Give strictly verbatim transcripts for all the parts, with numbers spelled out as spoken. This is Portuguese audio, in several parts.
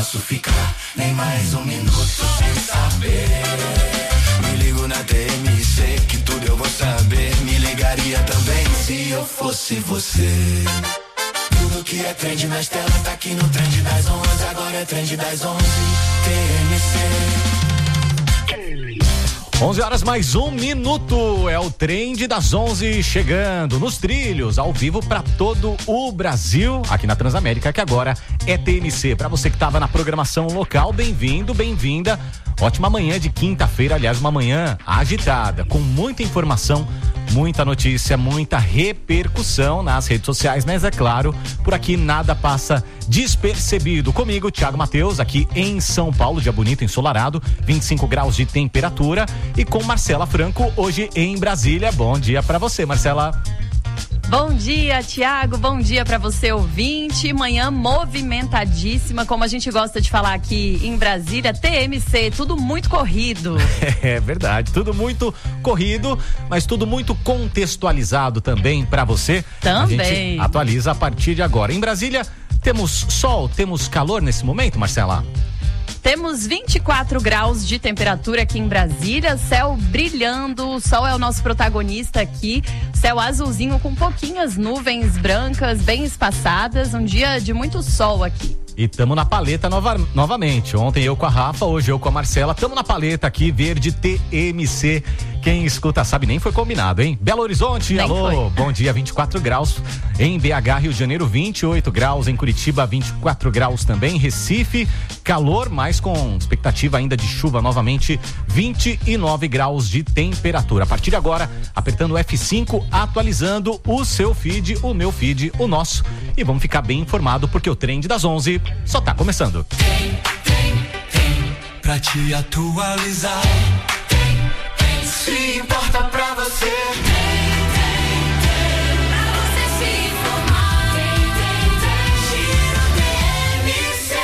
posso ficar nem mais um minuto sem saber. Me ligo na T M C, que tudo eu vou saber. Me ligaria também se eu fosse você. Tudo que é trend nas telas tá aqui no Trend das onze. Agora é Trend das onze, T M C. onze horas mais um minuto, é o Trend das onze chegando nos trilhos, ao vivo para todo o Brasil, aqui na Transamérica, que agora é T M C. Para você que estava na programação local, bem-vindo, bem-vinda. Ótima manhã de quinta-feira, aliás, uma manhã agitada, com muita informação, muita notícia, muita repercussão nas redes sociais, mas é claro, por aqui nada passa despercebido. Comigo, Thiago Matheus, aqui em São Paulo, dia bonito, ensolarado, vinte e cinco graus de temperatura, e com Marcela Franco, hoje em Brasília. Bom dia pra você, Marcela. Bom dia, Thiago, bom dia pra você, ouvinte. Manhã movimentadíssima, como a gente gosta de falar aqui em Brasília, T M C, tudo muito corrido. É verdade, tudo muito corrido, mas tudo muito contextualizado também pra você. Também. A gente atualiza a partir de agora. Em Brasília, temos sol, temos calor nesse momento, Marcela? Temos vinte e quatro graus de temperatura aqui em Brasília, céu brilhando, o sol é o nosso protagonista aqui, céu azulzinho com pouquinhas nuvens brancas bem espaçadas, um dia de muito sol aqui. E tamo na paleta nova, novamente. Ontem eu com a Rafa, hoje eu com a Marcela. Tamo na paleta aqui, verde T M C. Quem escuta sabe, nem foi combinado, hein? Belo Horizonte, nem alô, foi. Bom dia, vinte e quatro graus. Em B H, Rio de Janeiro, vinte e oito graus. Em Curitiba, vinte e quatro graus também. Recife, calor, mas com expectativa ainda de chuva novamente, vinte e nove graus de temperatura. A partir de agora, apertando o F cinco, atualizando o seu feed, o meu feed, o nosso. E vamos ficar bem informado, porque o Trend das onze só tá começando. Tem, tem, tem, pra te atualizar. Tem, tem, se importa pra você. Tem, tem, tem, pra você se informar. Tem, tem, tem, Giro T M C.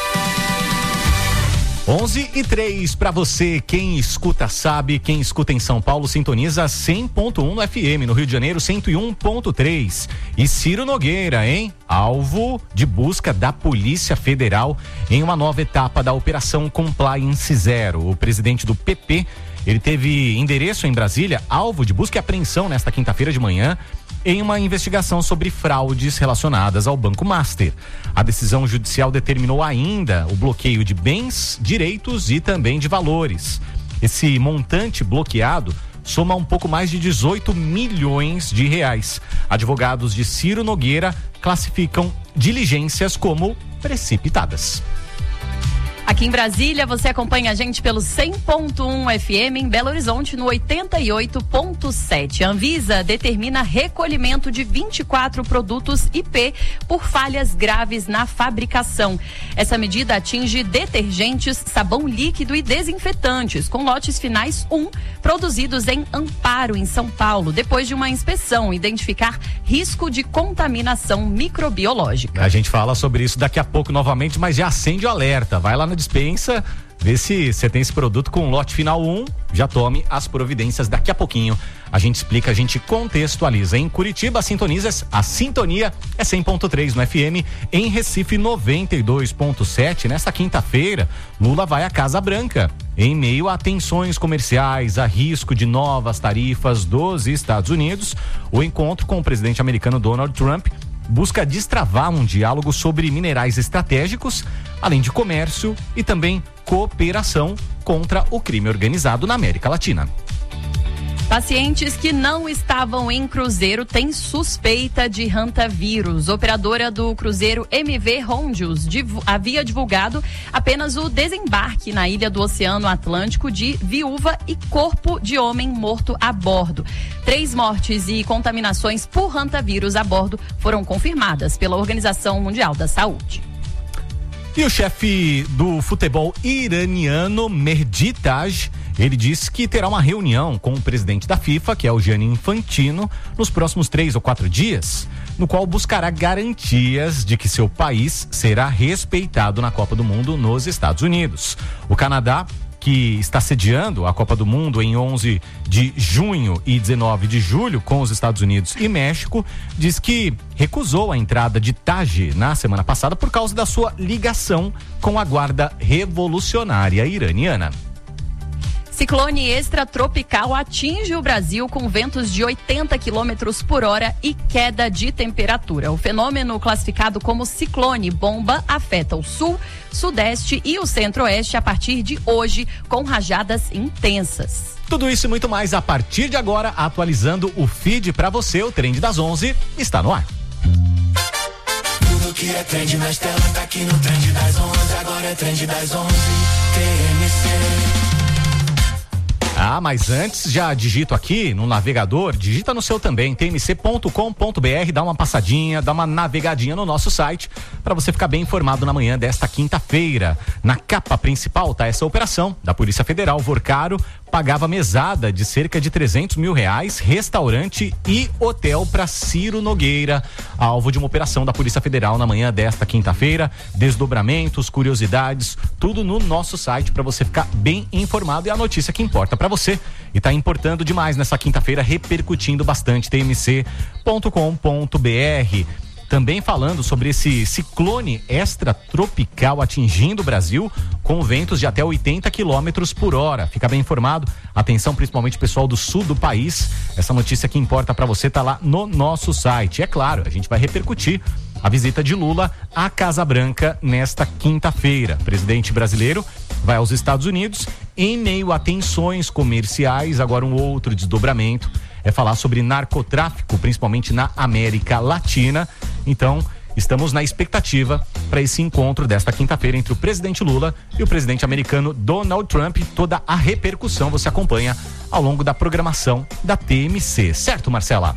onze e três pra você, quem escuta sabe, quem escuta em São Paulo sintoniza cem ponto um no F M, no Rio de Janeiro cento e um ponto três. E Ciro Nogueira, hein? Alvo de busca da Polícia Federal em uma nova etapa da Operação Compliance Zero. O presidente do P P, ele teve endereço em Brasília, alvo de busca e apreensão nesta quinta-feira de manhã, em uma investigação sobre fraudes relacionadas ao Banco Master. A decisão judicial determinou ainda o bloqueio de bens, direitos e também de valores. Esse montante bloqueado soma um pouco mais de dezoito milhões de reais. Advogados de Ciro Nogueira classificam diligências como precipitadas. Aqui em Brasília, você acompanha a gente pelo cem ponto um F M, em Belo Horizonte no oitenta e oito ponto sete. A Anvisa determina recolhimento de vinte e quatro produtos I P por falhas graves na fabricação. Essa medida atinge detergentes, sabão líquido e desinfetantes, com lotes finais um, produzidos em Amparo, em São Paulo, depois de uma inspeção identificar risco de contaminação microbiológica. A gente fala sobre isso daqui a pouco novamente, mas já acende o alerta. Vai lá na dispensa, vê se você tem esse produto com lote final um, já tome as providências daqui a pouquinho. A gente explica, a gente contextualiza. Em Curitiba, a sintoniza, a sintonia é cem ponto três no F M. Em Recife, noventa e dois ponto sete. Nesta quinta-feira, Lula vai à Casa Branca. Em meio a tensões comerciais, a risco de novas tarifas dos Estados Unidos, o encontro com o presidente americano Donald Trump busca destravar um diálogo sobre minerais estratégicos, além de comércio e também cooperação contra o crime organizado na América Latina. Pacientes que não estavam em cruzeiro têm suspeita de hantavírus. Operadora do cruzeiro M V Rondius div- havia divulgado apenas o desembarque na ilha do Oceano Atlântico de viúva e corpo de homem morto a bordo. Três mortes e contaminações por hantavírus a bordo foram confirmadas pela Organização Mundial da Saúde. E o chefe do futebol iraniano, Mehdi Taj, ele disse que terá uma reunião com o presidente da FIFA, que é o Gianni Infantino, nos próximos três ou quatro dias, no qual buscará garantias de que seu país será respeitado na Copa do Mundo nos Estados Unidos. O Canadá, que está sediando a Copa do Mundo em onze de junho e dezenove de julho com os Estados Unidos e México, diz que recusou a entrada de Taji na semana passada por causa da sua ligação com a Guarda Revolucionária Iraniana. Ciclone extratropical atinge o Brasil com ventos de oitenta quilômetros por hora e queda de temperatura. O fenômeno, classificado como ciclone bomba, afeta o sul, sudeste e o centro-oeste a partir de hoje, com rajadas intensas. Tudo isso e muito mais a partir de agora, atualizando o feed para você. O Trend das onze está no ar. Tudo que é trend nas telas tá aqui no Trend das onze. Agora é Trend das onze. T M C. Ah, mas antes já digito aqui no navegador, digita no seu também, t m c ponto com ponto b r, dá uma passadinha, dá uma navegadinha no nosso site para você ficar bem informado na manhã desta quinta-feira. Na capa principal tá essa operação da Polícia Federal. Vorcaro pagava mesada de cerca de trezentos mil reais, restaurante e hotel para Ciro Nogueira, alvo de uma operação da Polícia Federal na manhã desta quinta-feira. Desdobramentos, curiosidades, tudo no nosso site para você ficar bem informado, e a notícia que importa para você e tá importando demais nessa quinta-feira, repercutindo bastante. t m c ponto com ponto b r. Também falando sobre esse ciclone extratropical atingindo o Brasil com ventos de até oitenta quilômetros por hora. Fica bem informado. Atenção, principalmente pessoal do sul do país. Essa notícia que importa para você tá lá no nosso site. É claro, a gente vai repercutir a visita de Lula à Casa Branca nesta quinta-feira. O presidente brasileiro vai aos Estados Unidos em meio a tensões comerciais. Agora um outro desdobramento é falar sobre narcotráfico, principalmente na América Latina. Então, estamos na expectativa para esse encontro desta quinta-feira entre o presidente Lula e o presidente americano Donald Trump. Toda a repercussão você acompanha ao longo da programação da T M C. Certo, Marcela?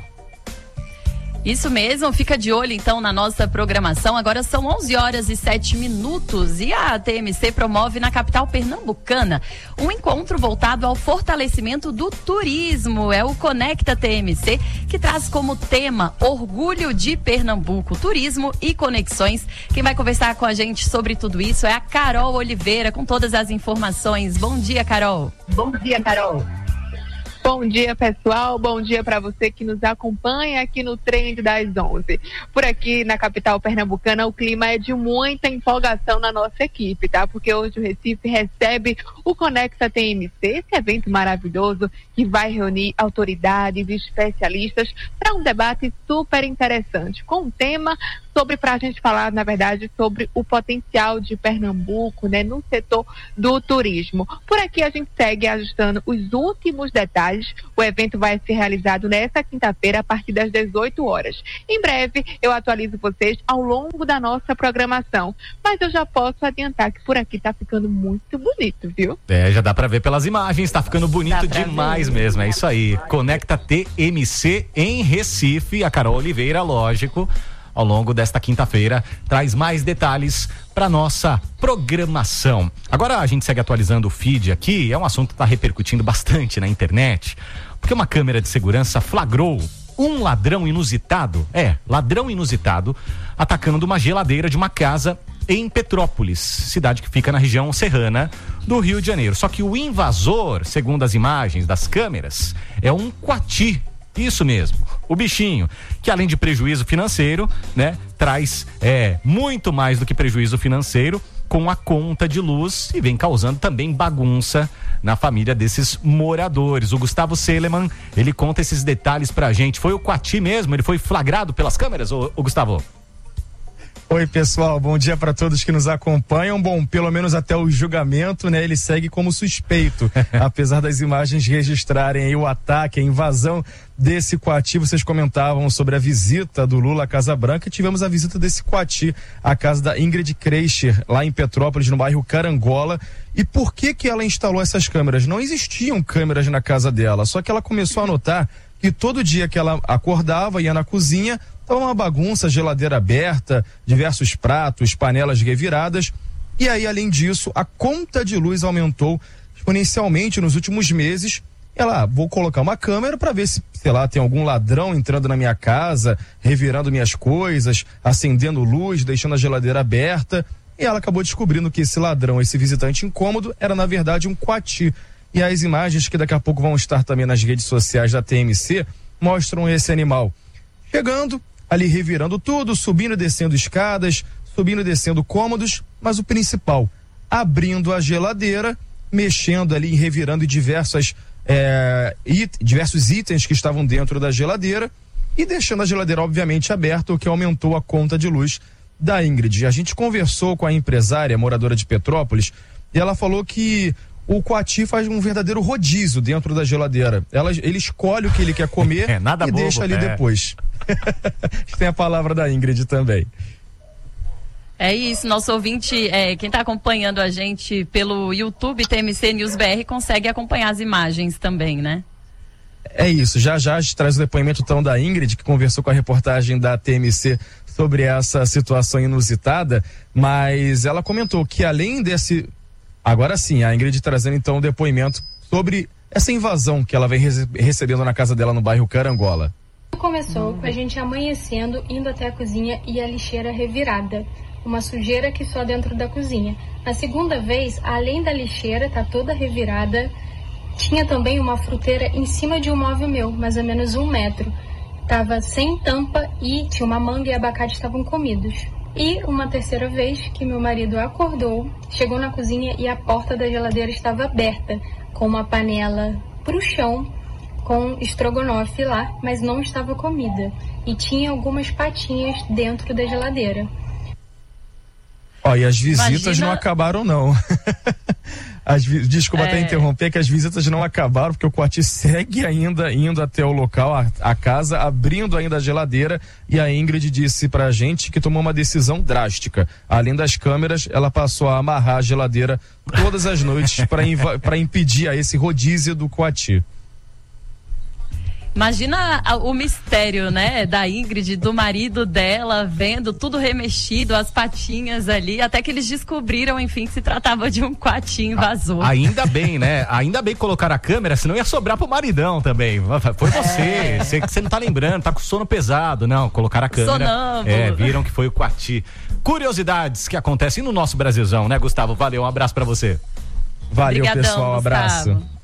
Isso mesmo, fica de olho então na nossa programação. Agora são onze horas e sete minutos e a T M C promove na capital pernambucana um encontro voltado ao fortalecimento do turismo. É o Conecta T M C, que traz como tema Orgulho de Pernambuco, turismo e conexões. Quem vai conversar com a gente sobre tudo isso é a Carol Oliveira, com todas as informações. Bom dia, Carol. Bom dia, Carol. Bom dia, pessoal. Bom dia para você que nos acompanha aqui no Trend das onze. Por aqui na capital pernambucana, o clima é de muita empolgação na nossa equipe, tá? Porque hoje o Recife recebe o Conecta T M C, esse evento maravilhoso que vai reunir autoridades e especialistas para um debate super interessante, com um tema sobre, para a gente falar, na verdade, sobre o potencial de Pernambuco, né, no setor do turismo. Por aqui a gente segue ajustando os últimos detalhes. O evento vai ser realizado nesta quinta-feira a partir das dezoito horas. Em breve eu atualizo vocês ao longo da nossa programação, mas eu já posso adiantar que por aqui tá ficando muito bonito, viu? É, já dá pra ver pelas imagens, tá ficando bonito demais ver. mesmo, é isso aí. Conecta T M C em Recife, a Carol Oliveira, lógico, ao longo desta quinta-feira, traz mais detalhes para nossa programação. Agora a gente segue atualizando o feed aqui, é um assunto que está repercutindo bastante na internet, porque uma câmera de segurança flagrou um ladrão inusitado, é, ladrão inusitado, atacando uma geladeira de uma casa em Petrópolis, cidade que fica na região serrana do Rio de Janeiro. Só que o invasor, segundo as imagens das câmeras, é um coati. Isso mesmo, o bichinho, que além de prejuízo financeiro, né, traz é, muito mais do que prejuízo financeiro com a conta de luz e vem causando também bagunça na família desses moradores. O Gustavo Seleman, ele conta esses detalhes pra gente. Foi o coati mesmo? Ele foi flagrado pelas câmeras, ô, ô Gustavo? Oi, pessoal, bom dia para todos que nos acompanham. Bom, pelo menos até o julgamento, né, ele segue como suspeito, apesar das imagens registrarem aí o ataque, a invasão desse coati. Vocês comentavam sobre a visita do Lula à Casa Branca, e tivemos a visita desse coati à casa da Ingrid Kreischer, lá em Petrópolis, no bairro Carangola. E por que que ela instalou essas câmeras? Não existiam câmeras na casa dela, só que ela começou a notar que todo dia que ela acordava, ia na cozinha, estava uma bagunça, geladeira aberta, diversos pratos, panelas reviradas. E aí, além disso, a conta de luz aumentou exponencialmente nos últimos meses. Ela, ah, vou colocar uma câmera para ver se, sei lá, tem algum ladrão entrando na minha casa, revirando minhas coisas, acendendo luz, deixando a geladeira aberta. e ela acabou descobrindo que esse ladrão, esse visitante incômodo, era na verdade um coati. E as imagens que daqui a pouco vão estar também nas redes sociais da T M C mostram esse animal chegando, ali revirando tudo, subindo e descendo escadas, subindo e descendo cômodos, mas o principal, abrindo a geladeira, mexendo ali, revirando diversas, é, it, diversos itens que estavam dentro da geladeira e deixando a geladeira obviamente aberta, o que aumentou a conta de luz da Ingrid. A gente conversou com a empresária, moradora de Petrópolis, e ela falou que o coati faz um verdadeiro rodízio dentro da geladeira. Ela, ele escolhe o que ele quer comer é, nada e bobo, deixa ali é. depois. Tem a palavra da Ingrid também. É isso, nosso ouvinte, é, quem está acompanhando a gente pelo YouTube T M C News B R consegue acompanhar as imagens também, né? É isso, já já a gente traz o depoimento então da Ingrid, que conversou com a reportagem da T M C sobre essa situação inusitada, mas ela comentou que além desse... Agora sim, a Ingrid trazendo então o depoimento sobre essa invasão que ela vem rece- recebendo na casa dela no bairro Carangola. Começou com a gente amanhecendo, indo até a cozinha e a lixeira revirada. Uma sujeira que só dentro da cozinha. Na segunda vez, além da lixeira tá toda revirada, tinha também uma fruteira em cima de um móvel meu, mais ou menos um metro. Tava sem tampa e tinha uma manga e abacate estavam comidos. E uma terceira vez que meu marido acordou, chegou na cozinha e a porta da geladeira estava aberta, com uma panela pro chão, com estrogonofe lá, mas não estava comida. E tinha algumas patinhas dentro da geladeira. Ó, e as visitas Imagina... não acabaram não. As vi... Desculpa é... até interromper, que as visitas não acabaram, porque o coati segue ainda indo até o local, a, a casa, abrindo ainda a geladeira, e a Ingrid disse pra gente que tomou uma decisão drástica. Além das câmeras, ela passou a amarrar a geladeira todas as noites para inv... para impedir a esse rodízio do coati. Imagina a, o mistério, né, da Ingrid, do marido dela, vendo tudo remexido, as patinhas ali, até que eles descobriram, enfim, que se tratava de um coati invasor. A, ainda bem, né? Ainda bem que colocaram a câmera, senão ia sobrar pro maridão também. Foi você, é. você, você não tá lembrando, tá com sono pesado. Não, colocaram a câmera. Sonâmbulo. É, viram que foi o coati. Curiosidades que acontecem no nosso Brasilzão, né, Gustavo? Valeu, um abraço pra você. Valeu, Obrigadão, pessoal, um abraço. Gustavo.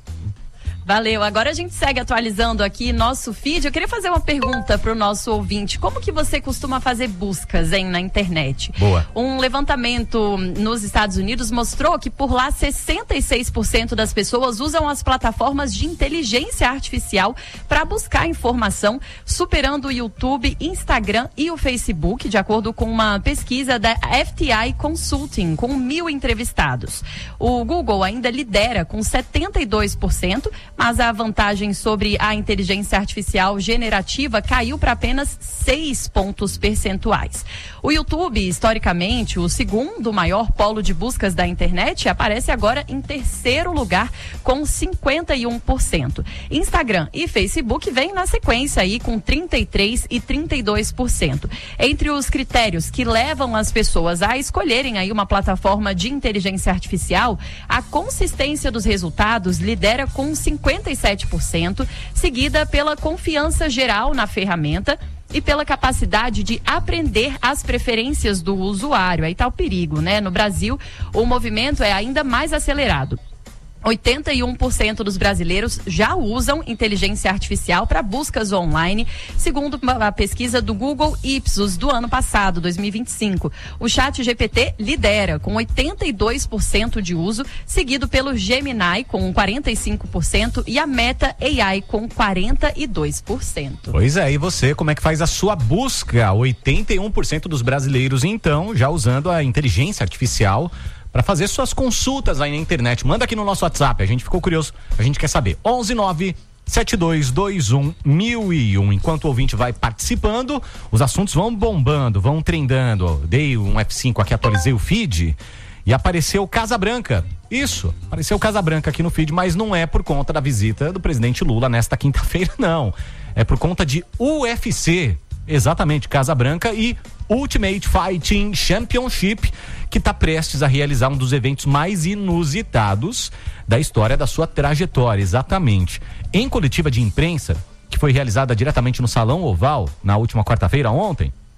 Valeu, agora a gente segue atualizando aqui nosso feed. Eu queria fazer uma pergunta pro nosso ouvinte. Como que você costuma fazer buscas, hein, na internet? Boa. Um levantamento nos Estados Unidos mostrou que por lá sessenta e seis por cento das pessoas usam as plataformas de inteligência artificial para buscar informação, superando o YouTube, Instagram e o Facebook, de acordo com uma pesquisa da F T I Consulting, com mil entrevistados. O Google ainda lidera com setenta e dois por cento, mas a vantagem sobre a inteligência artificial generativa caiu para apenas seis pontos percentuais. O YouTube, historicamente, o segundo maior polo de buscas da internet, aparece agora em terceiro lugar com cinquenta e um por cento. Instagram e Facebook vêm na sequência aí com trinta e três por cento e trinta e dois por cento. Entre os critérios que levam as pessoas a escolherem aí uma plataforma de inteligência artificial, a consistência dos resultados lidera com cinquenta e sete por cento, seguida pela confiança geral na ferramenta e pela capacidade de aprender as preferências do usuário. Aí tá o perigo, né? No Brasil, o movimento é ainda mais acelerado. oitenta e um por cento dos brasileiros já usam inteligência artificial para buscas online, segundo a pesquisa do Google Ipsos do ano passado, dois mil e vinte e cinco. O Chat G P T lidera com oitenta e dois por cento de uso, seguido pelo Gemini com quarenta e cinco por cento e a Meta A I com quarenta e dois por cento. Pois é, e você, como é que faz a sua busca? oitenta e um por cento dos brasileiros, então, já usando a inteligência artificial para fazer suas consultas aí na internet. Manda aqui no nosso WhatsApp, a gente ficou curioso, a gente quer saber. onze nove sete dois dois um mil e um. Enquanto o ouvinte vai participando, os assuntos vão bombando, vão trendando. Dei um F cinco aqui, atualizei o feed e apareceu Casa Branca. Isso, apareceu Casa Branca aqui no feed, mas não é por conta da visita do presidente Lula nesta quinta-feira, não. É por conta de U F C. Exatamente, Casa Branca e Ultimate Fighting Championship, que está prestes a realizar um dos eventos mais inusitados da história da sua trajetória, exatamente. Em coletiva de imprensa, que foi realizada diretamente no Salão Oval, na última quarta-feira, ontem,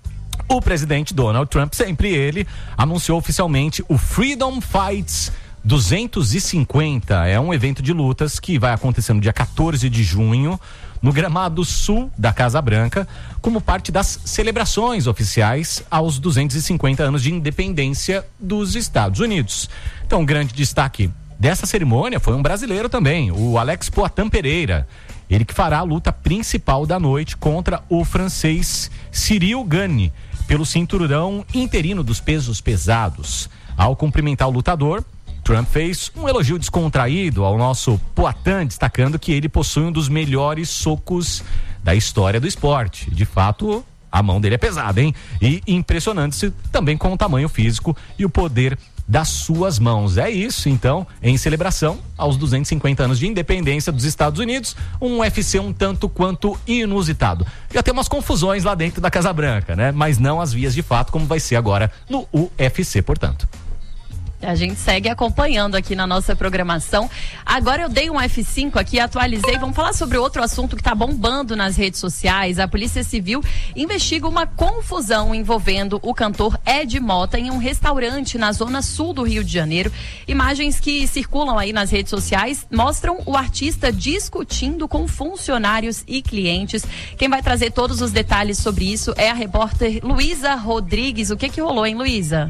o presidente Donald Trump, sempre ele, anunciou oficialmente o Freedom Fights duzentos e cinquenta. É um evento de lutas que vai acontecer no dia quatorze de junho, no gramado sul da Casa Branca, como parte das celebrações oficiais aos duzentos e cinquenta anos de independência dos Estados Unidos. Então, um grande destaque dessa cerimônia foi um brasileiro também, o Alex Poatan Pereira. Ele que fará a luta principal da noite contra o francês Cyril Gane, pelo cinturão interino dos pesos pesados. Ao cumprimentar o lutador, Trump fez um elogio descontraído ao nosso Poatan, destacando que ele possui um dos melhores socos da história do esporte. De fato, a mão dele é pesada, hein? E impressionante também com o tamanho físico e o poder das suas mãos. É isso, então, em celebração aos duzentos e cinquenta anos de independência dos Estados Unidos, um U F C um tanto quanto inusitado. Já tem umas confusões lá dentro da Casa Branca, né? Mas não as vias de fato, como vai ser agora no U F C, portanto. A gente segue acompanhando aqui na nossa programação. Agora eu dei um F cinco aqui, atualizei. Vamos falar sobre outro assunto que está bombando nas redes sociais. A Polícia Civil investiga uma confusão envolvendo o cantor Ed Mota em um restaurante na zona sul do Rio de Janeiro. Imagens que circulam aí nas redes sociais mostram o artista discutindo com funcionários e clientes. Quem vai trazer todos os detalhes sobre isso é a repórter Luísa Rodrigues. O que que rolou, hein, Luísa?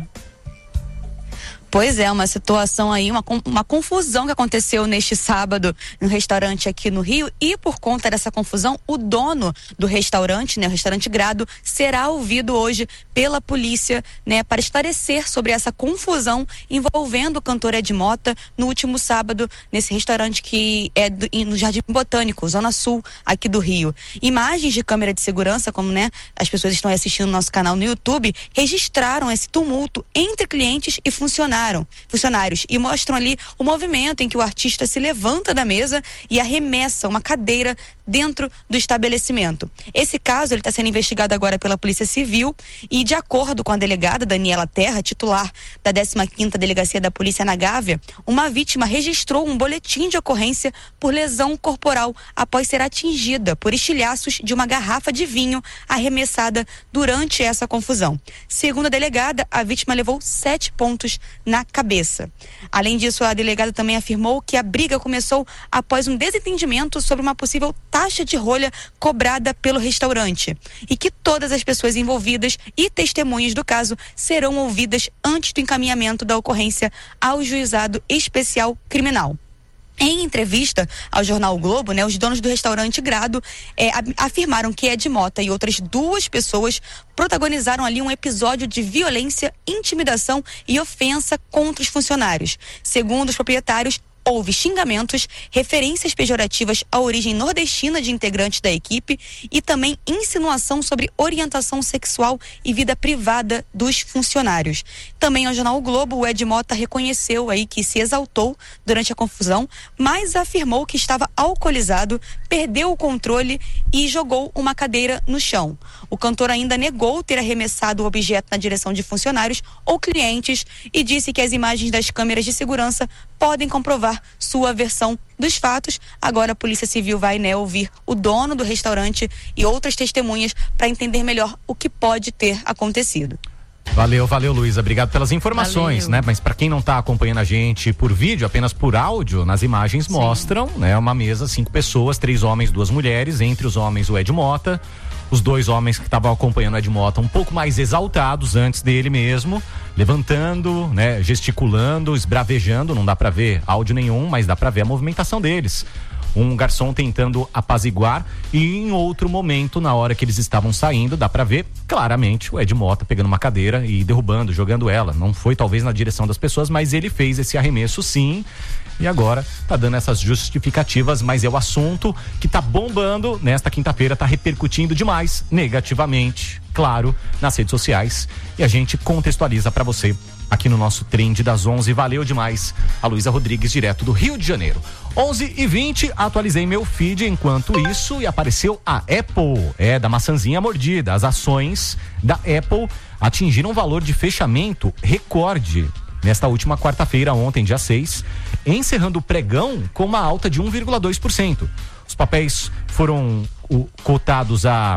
Pois é, uma situação aí, uma, uma confusão que aconteceu neste sábado no restaurante aqui no Rio, e por conta dessa confusão, o dono do restaurante, né, o restaurante Grado, será ouvido hoje pela polícia, né, para esclarecer sobre essa confusão envolvendo o cantor Ed Mota no último sábado, nesse restaurante que é do, no Jardim Botânico, Zona Sul, aqui do Rio. Imagens de câmera de segurança, como, né, as pessoas estão assistindo no nosso canal no YouTube, registraram esse tumulto entre clientes e funcionários. funcionários e mostram ali o movimento em que o artista se levanta da mesa e arremessa uma cadeira dentro do estabelecimento. Esse caso ele está sendo investigado agora pela Polícia Civil e, de acordo com a delegada Daniela Terra, titular da décima quinta Delegacia da Polícia na Gávea, uma vítima registrou um boletim de ocorrência por lesão corporal após ser atingida por estilhaços de uma garrafa de vinho arremessada durante essa confusão. Segundo a delegada, a vítima levou sete pontos na cabeça. Além disso, a delegada também afirmou que a briga começou após um desentendimento sobre uma possível taxa de rolha cobrada pelo restaurante e que todas as pessoas envolvidas e testemunhas do caso serão ouvidas antes do encaminhamento da ocorrência ao Juizado Especial Criminal. Em entrevista ao jornal o Globo, né, os donos do restaurante Grado é, afirmaram que Ed Mota e outras duas pessoas protagonizaram ali um episódio de violência, intimidação e ofensa contra os funcionários. Segundo os proprietários, houve xingamentos, referências pejorativas à origem nordestina de integrantes da equipe e também insinuação sobre orientação sexual e vida privada dos funcionários. Também ao jornal o Globo, o Ed Mota reconheceu aí que se exaltou durante a confusão, mas afirmou que estava alcoolizado, perdeu o controle e jogou uma cadeira no chão. O cantor ainda negou ter arremessado o objeto na direção de funcionários ou clientes e disse que as imagens das câmeras de segurança podem comprovar sua versão dos fatos. Agora a Polícia Civil vai, né, ouvir o dono do restaurante e outras testemunhas para entender melhor o que pode ter acontecido. Valeu, valeu, Luísa. Obrigado pelas informações, valeu. né? Mas para quem não tá acompanhando a gente por vídeo, apenas por áudio, nas imagens Sim. mostram, né, uma mesa, cinco pessoas, três homens, duas mulheres, entre os homens o Ed Mota. Os dois homens que estavam acompanhando o Ed Mota um pouco mais exaltados antes dele mesmo, levantando, né, gesticulando, esbravejando, não dá pra ver áudio nenhum, mas dá pra ver a movimentação deles. Um garçom tentando apaziguar e em outro momento, na hora que eles estavam saindo, dá pra ver claramente o Ed Mota pegando uma cadeira e derrubando, jogando ela. Não foi talvez na direção das pessoas, mas ele fez esse arremesso sim. E agora tá dando essas justificativas, mas é o assunto que tá bombando nesta quinta-feira, tá repercutindo demais, negativamente, claro, nas redes sociais. E a gente contextualiza pra você aqui no nosso Trend das onze. Valeu demais a Luísa Rodrigues, direto do Rio de Janeiro. onze e vinte, atualizei meu feed enquanto isso e apareceu a Apple, é, da maçãzinha mordida. As ações da Apple atingiram um valor de fechamento recorde nesta última quarta-feira, ontem, dia seis, encerrando o pregão com uma alta de um vírgula dois por cento. Os papéis foram o, cotados a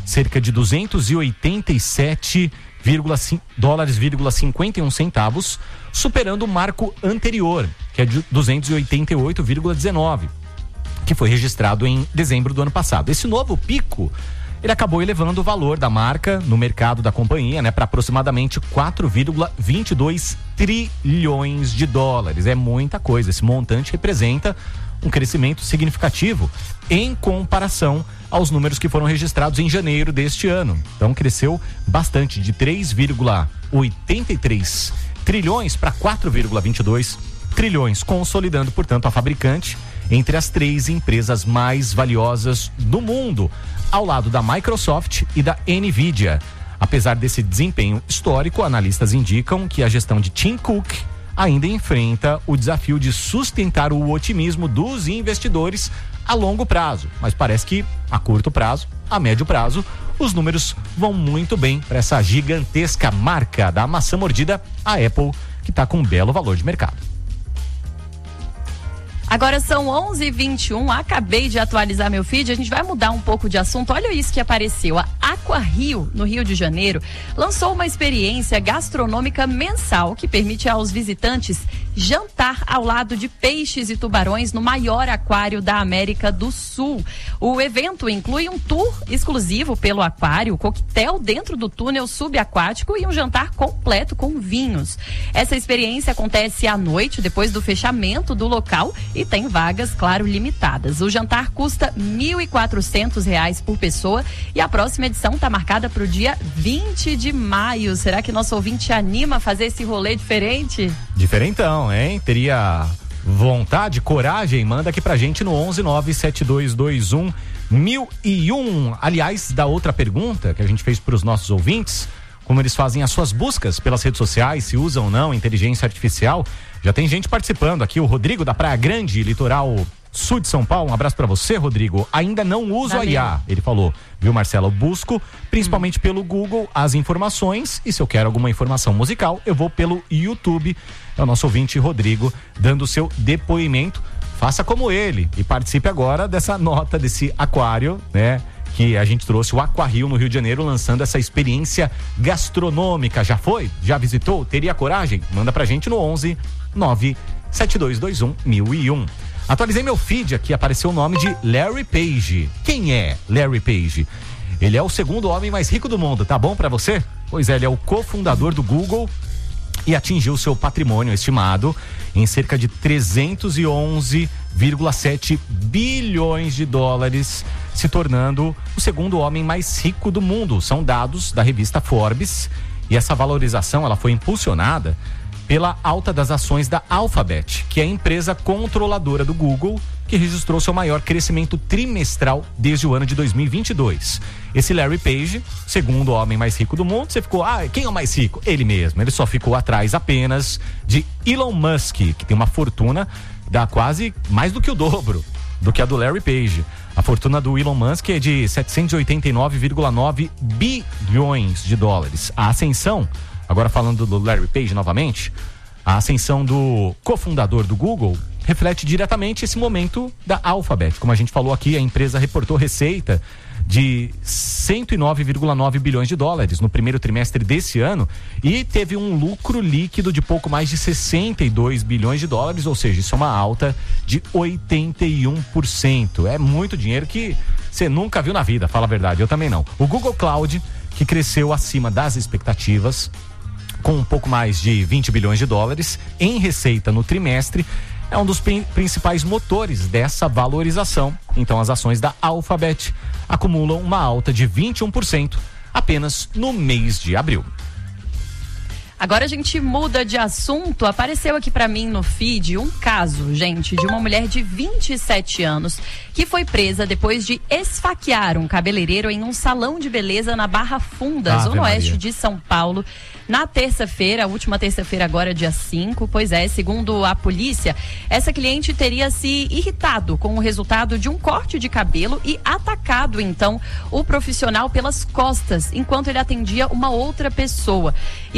cerca de duzentos e oitenta e sete dólares, cinquenta e um centavos, superando o marco anterior, que é de duzentos e oitenta e oito vírgula dezenove, que foi registrado em dezembro do ano passado. Esse novo pico, ele acabou elevando o valor da marca no mercado da companhia, né, para aproximadamente quatro vírgula vinte e dois trilhões de dólares. É muita coisa. Esse montante representa um crescimento significativo em comparação aos números que foram registrados em janeiro deste ano. Então cresceu bastante, de três vírgula oitenta e três trilhões para quatro vírgula vinte e dois trilhões, consolidando, portanto, a fabricante entre as três empresas mais valiosas do mundo, ao lado da Microsoft e da Nvidia. Apesar desse desempenho histórico, analistas indicam que a gestão de Tim Cook ainda enfrenta o desafio de sustentar o otimismo dos investidores a longo prazo. Mas parece que a curto prazo, a médio prazo, os números vão muito bem para essa gigantesca marca da maçã mordida, a Apple, que está com um belo valor de mercado. Agora são onze e vinte e um, acabei de atualizar meu feed, a gente vai mudar um pouco de assunto. Olha isso que apareceu, a Aqua Rio, no Rio de Janeiro, lançou uma experiência gastronômica mensal que permite aos visitantes jantar ao lado de peixes e tubarões no maior aquário da América do Sul. O evento inclui um tour exclusivo pelo aquário, coquetel dentro do túnel subaquático e um jantar completo com vinhos. Essa experiência acontece à noite, depois do fechamento do local, e tem vagas, claro, limitadas. O jantar custa mil e quatrocentos reais por pessoa e a próxima edição está marcada para o dia vinte de maio. Será que nosso ouvinte anima a fazer esse rolê diferente? Diferentão, hein? Teria vontade, coragem? Manda aqui pra gente no onze nove sete dois dois um mil e um. Aliás, da outra pergunta que a gente fez para os nossos ouvintes, como eles fazem as suas buscas pelas redes sociais, se usam ou não inteligência artificial. Já tem gente participando aqui, o Rodrigo da Praia Grande, litoral sul de São Paulo. Um abraço pra você, Rodrigo. Ainda não uso Valeu. a I A, ele falou. Viu, Marcela? Eu busco principalmente hum. pelo Google as informações, e se eu quero alguma informação musical, eu vou pelo YouTube. É o nosso ouvinte Rodrigo dando o seu depoimento. Faça como ele e participe agora dessa nota, desse aquário, né? Que a gente trouxe, o Aqua Rio no Rio de Janeiro, lançando essa experiência gastronômica. Já foi? Já visitou? Teria coragem? Manda pra gente no onze nove sete dois dois um mil e um. Atualizei meu feed aqui, apareceu o nome de Larry Page. Quem é Larry Page? Ele é o segundo homem mais rico do mundo, tá bom pra você? Pois é, ele é o cofundador do Google e atingiu seu patrimônio estimado em cerca de trezentos e onze vírgula sete bilhões de dólares, se tornando o segundo homem mais rico do mundo. São dados da revista Forbes, e essa valorização ela foi impulsionada pela alta das ações da Alphabet, que é a empresa controladora do Google, que registrou seu maior crescimento trimestral desde o ano de dois mil e vinte e dois. Esse Larry Page, segundo o homem mais rico do mundo, você ficou, ah, quem é o mais rico? Ele mesmo, ele só ficou atrás apenas de Elon Musk, que tem uma fortuna da quase mais do que o dobro do que a do Larry Page. A fortuna do Elon Musk é de setecentos e oitenta e nove vírgula nove bilhões de dólares. A ascensão, agora falando do Larry Page novamente, a ascensão do cofundador do Google reflete diretamente esse momento da Alphabet. Como a gente falou aqui, a empresa reportou receita de cento e nove vírgula nove bilhões de dólares no primeiro trimestre desse ano e teve um lucro líquido de pouco mais de sessenta e dois bilhões de dólares, ou seja, isso é uma alta de oitenta e um por cento. É muito dinheiro que você nunca viu na vida, fala a verdade, eu também não. O Google Cloud, que cresceu acima das expectativas, com um pouco mais de vinte bilhões de dólares em receita no trimestre, é um dos principais motores dessa valorização. Então as ações da Alphabet acumulam uma alta de vinte e um por cento apenas no mês de abril. Agora a gente muda de assunto. Apareceu aqui pra mim no feed um caso, gente, de uma mulher de vinte e sete anos que foi presa depois de esfaquear um cabeleireiro em um salão de beleza na Barra Funda, Ave zona oeste Maria. de São Paulo, na terça-feira, a última terça-feira agora, dia cinco. Pois é, segundo a polícia, essa cliente teria se irritado com o resultado de um corte de cabelo e atacado, então, o profissional pelas costas, enquanto ele atendia uma outra pessoa. Imagens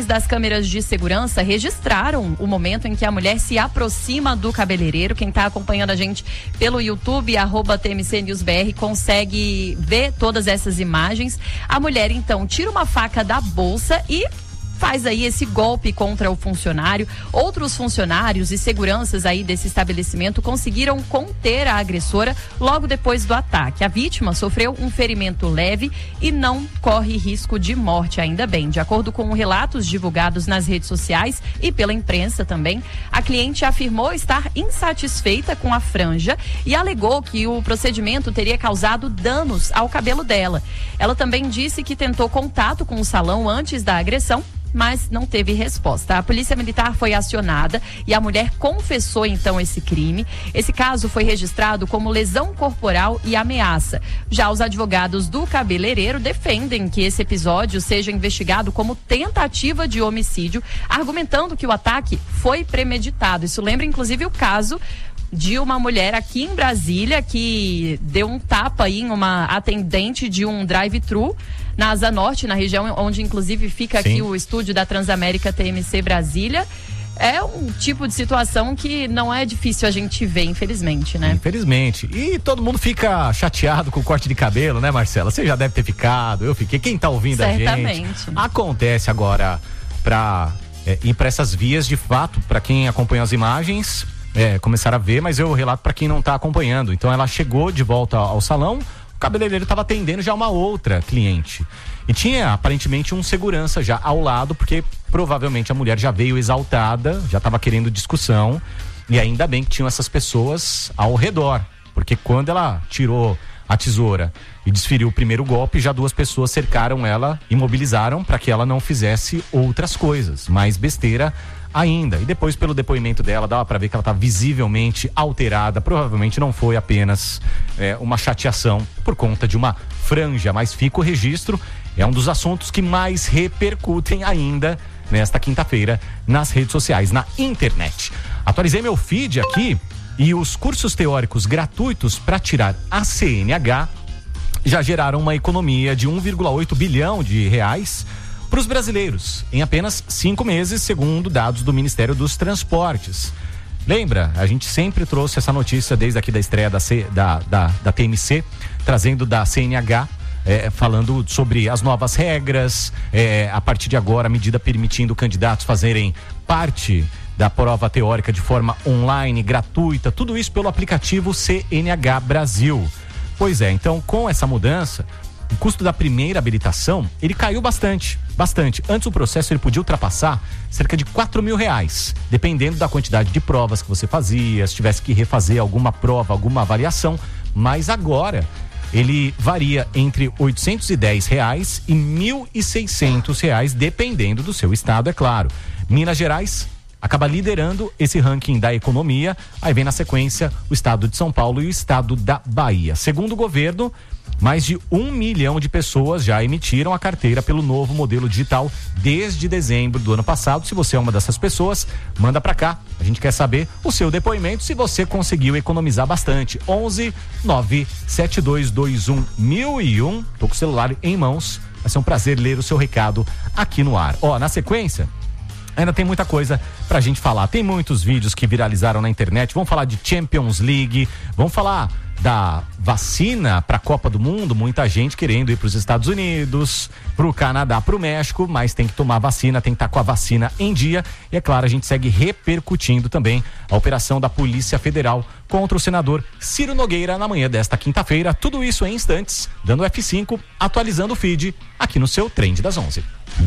Imagens das câmeras de segurança registraram o momento em que a mulher se aproxima do cabeleireiro. Quem está acompanhando a gente pelo YouTube, arroba T M C News B R, consegue ver todas essas imagens. A mulher, então, tira uma faca da bolsa e faz aí esse golpe contra o funcionário. Outros funcionários e seguranças aí desse estabelecimento conseguiram conter a agressora logo depois do ataque. A vítima sofreu um ferimento leve e não corre risco de morte, ainda bem. De acordo com relatos divulgados nas redes sociais e pela imprensa também, a cliente afirmou estar insatisfeita com a franja e alegou que o procedimento teria causado danos ao cabelo dela. Ela também disse que tentou contato com o salão antes da agressão, mas não teve resposta. A polícia militar foi acionada e a mulher confessou então esse crime. Esse caso foi registrado como lesão corporal e ameaça. Já os advogados do cabeleireiro defendem que esse episódio seja investigado como tentativa de homicídio, argumentando que o ataque foi premeditado. Isso lembra inclusive o caso de uma mulher aqui em Brasília que deu um tapa aí em uma atendente de um drive-thru na Asa Norte, na região onde inclusive fica Sim. aqui o estúdio da Transamérica T M C Brasília. É um tipo de situação que não é difícil a gente ver, infelizmente, né? Infelizmente. E todo mundo fica chateado com o corte de cabelo, né, Marcela? Você já deve ter ficado, eu fiquei. Quem tá ouvindo Certamente. a gente? Acontece agora pra é, ir pra essas vias, de fato, pra quem acompanha as imagens, é, começar a ver, mas eu relato pra quem não tá acompanhando. Então ela chegou de volta ao salão, o cabeleireiro estava atendendo já uma outra cliente. E tinha aparentemente um segurança já ao lado, porque provavelmente a mulher já veio exaltada, já estava querendo discussão. E ainda bem que tinham essas pessoas ao redor, porque quando ela tirou a tesoura e desferiu o primeiro golpe, já duas pessoas cercaram ela, imobilizaram para que ela não fizesse outras coisas, mais besteira ainda. E depois, pelo depoimento dela, dava para ver que ela tá visivelmente alterada. Provavelmente não foi apenas é, uma chateação por conta de uma franja, mas fica o registro. É um dos assuntos que mais repercutem ainda nesta quinta-feira nas redes sociais, na internet. Atualizei meu feed aqui e os cursos teóricos gratuitos para tirar a C N H já geraram uma economia de um vírgula oito bilhão de reais para os brasileiros, em apenas cinco meses, segundo dados do Ministério dos Transportes. Lembra? A gente sempre trouxe essa notícia desde aqui da estreia da, C, da, da, da T M C, trazendo da C N H, é, falando sobre as novas regras, é, a partir de agora, a medida permitindo candidatos fazerem parte da prova teórica de forma online, gratuita, tudo isso pelo aplicativo C N H Brasil. Pois é, então com essa mudança, o custo da primeira habilitação, ele caiu bastante, bastante. Antes o processo ele podia ultrapassar cerca de quatro mil reais, dependendo da quantidade de provas que você fazia, se tivesse que refazer alguma prova, alguma avaliação. Mas agora ele varia entre oitocentos e dez reais e mil e seiscentos reais, dependendo do seu estado, é claro. Minas Gerais acaba liderando esse ranking da economia, aí vem na sequência o estado de São Paulo e o estado da Bahia. Segundo o governo, mais de um milhão de pessoas já emitiram a carteira pelo novo modelo digital desde dezembro do ano passado. Se você é uma dessas pessoas, manda pra cá. A gente quer saber o seu depoimento, se você conseguiu economizar bastante. onze nove sete dois dois um mil e um. Tô com o celular em mãos. Vai ser um prazer ler o seu recado aqui no ar. Ó, na sequência, ainda tem muita coisa pra gente falar. Tem muitos vídeos que viralizaram na internet. Vamos falar de Champions League, vamos falar da vacina para a Copa do Mundo. Muita gente querendo ir para os Estados Unidos, para o Canadá, para o México, mas tem que tomar vacina, tem que estar com a vacina em dia. E é claro, a gente segue repercutindo também a operação da Polícia Federal contra o senador Ciro Nogueira na manhã desta quinta-feira. Tudo isso em instantes, dando F cinco, atualizando o feed aqui no seu Trend das onze.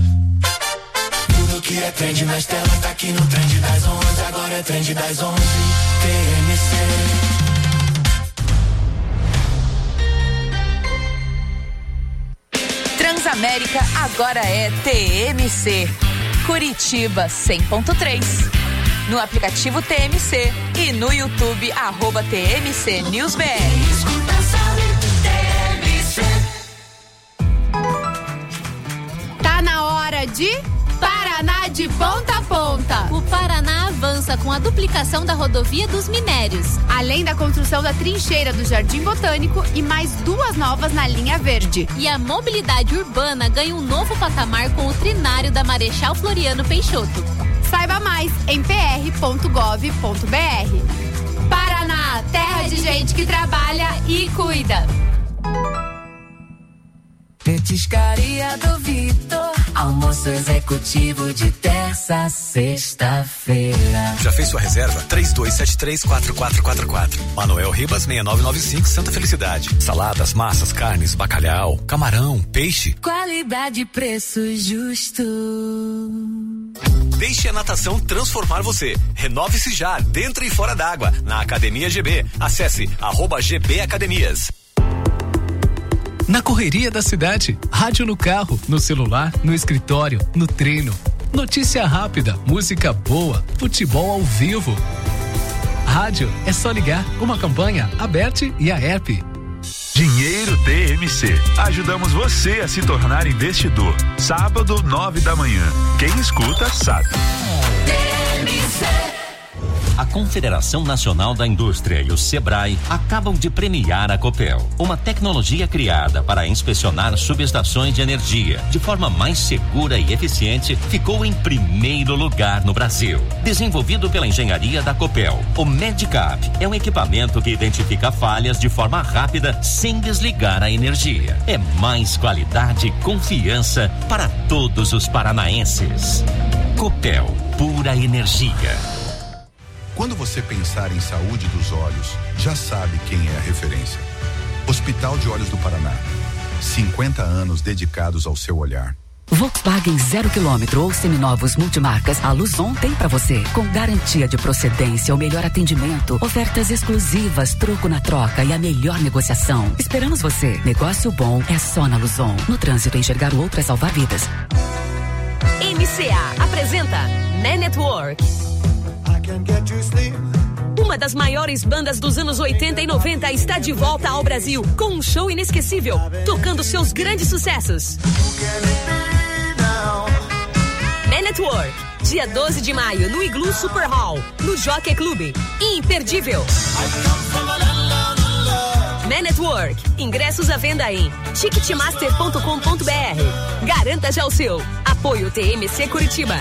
Tudo que é trend nas telas tá aqui no Trend das onze. Agora é Trend das onze, T M C. Transamérica agora é T M C. Curitiba cem ponto três. No aplicativo T M C e no YouTube, arroba T M C News B R. Tá na hora de Paraná de ponta a ponta. O Paraná avança com a duplicação da rodovia dos Minérios, além da construção da trincheira do Jardim Botânico e mais duas novas na linha verde. E a mobilidade urbana ganha um novo patamar com o trinário da Marechal Floriano Peixoto. Saiba mais em p r ponto gov ponto b r. Paraná, terra de gente que trabalha e cuida. Petiscaria do Vitor, almoço executivo de terça a sexta-feira. Já fez sua reserva? três dois sete três, quatro quatro quatro quatro. Manuel Ribas, seis nove nove cinco, Santa Felicidade. Saladas, massas, carnes, bacalhau, camarão, peixe. Qualidade e preço justo. Deixe a natação transformar você. Renove-se já, dentro e fora d'água, na Academia G B. Acesse arroba G B Academias. Na correria da cidade, rádio no carro, no celular, no escritório, no treino. Notícia rápida, música boa, futebol ao vivo. Rádio é só ligar. Uma campanha aberta e a app. Dinheiro T M C. Ajudamos você a se tornar investidor. Sábado, nove da manhã. Quem escuta sabe. T M C. A Confederação Nacional da Indústria e o Sebrae acabam de premiar a Copel, uma tecnologia criada para inspecionar subestações de energia de forma mais segura e eficiente, ficou em primeiro lugar no Brasil. Desenvolvido pela engenharia da Copel, o Medicap é um equipamento que identifica falhas de forma rápida sem desligar a energia. É mais qualidade e confiança para todos os paranaenses. Copel, pura energia. Quando você pensar em saúde dos olhos, já sabe quem é a referência. Hospital de Olhos do Paraná. cinquenta anos dedicados ao seu olhar. Volkswagen zero quilômetro ou seminovos multimarcas, a Luzon tem pra você. Com garantia de procedência, o melhor atendimento, ofertas exclusivas, troco na troca e a melhor negociação. Esperamos você. Negócio bom é só na Luzon. No trânsito, enxergar o outro é salvar vidas. M C A apresenta Man Network. Uma das maiores bandas dos anos oitenta e noventa está de volta ao Brasil com um show inesquecível, tocando seus grandes sucessos. Man Network, dia doze de maio no Igloo Super Hall, no Jockey Club. Imperdível. Man Network, ingressos à venda em ticketmaster ponto com ponto b r. Garanta já o seu. Apoio T M C Curitiba.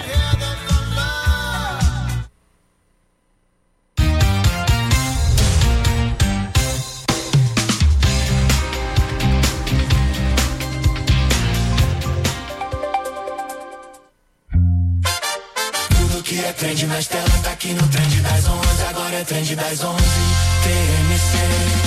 Que é trend nas telas, tá aqui no trend das onze, agora é trend das onze, T M C.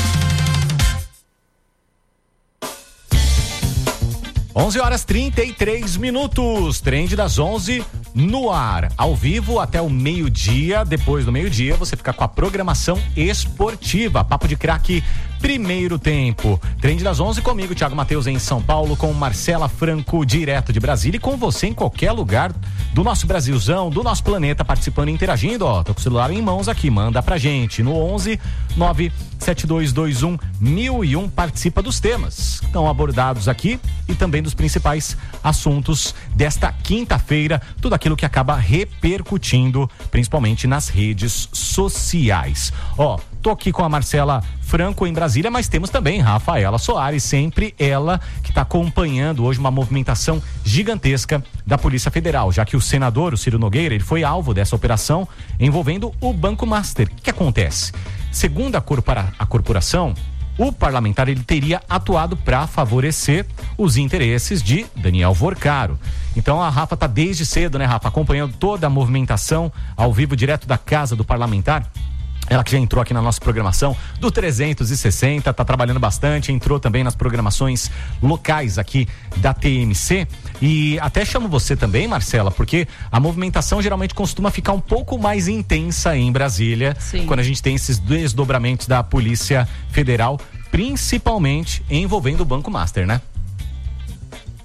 onze horas trinta e três minutos, trend das onze no ar, ao vivo até o meio-dia. Depois do meio-dia você fica com a programação esportiva, papo de craque, primeiro tempo. Trend das onze comigo, Thiago Matheus em São Paulo, com Marcela Franco direto de Brasília e com você em qualquer lugar do nosso Brasilzão, do nosso planeta, participando e interagindo. Ó, tô com o celular em mãos aqui, manda pra gente no onze nove sete dois dois um mil e um, participa dos temas que estão abordados aqui e também dos principais assuntos desta quinta-feira, tudo aquilo que acaba repercutindo principalmente nas redes sociais. Ó, tô aqui com a Marcela Franco em Brasília, mas temos também Rafaela Soares, sempre ela que está acompanhando hoje uma movimentação gigantesca da Polícia Federal, já que o senador, o Ciro Nogueira, ele foi alvo dessa operação envolvendo o Banco Master. O que, que acontece? Segundo a, corpora, a corporação, o parlamentar ele teria atuado para favorecer os interesses de Daniel Vorcaro. Então a Rafa tá desde cedo, né, Rafa, acompanhando toda a movimentação ao vivo direto da casa do parlamentar. Ela que já entrou aqui na nossa programação do trezentos e sessenta, tá trabalhando bastante, entrou também nas programações locais aqui da T M C. E até chamo você também, Marcela, porque a movimentação geralmente costuma ficar um pouco mais intensa em Brasília. Sim. Quando a gente tem esses desdobramentos da Polícia Federal, principalmente envolvendo o Banco Master, né?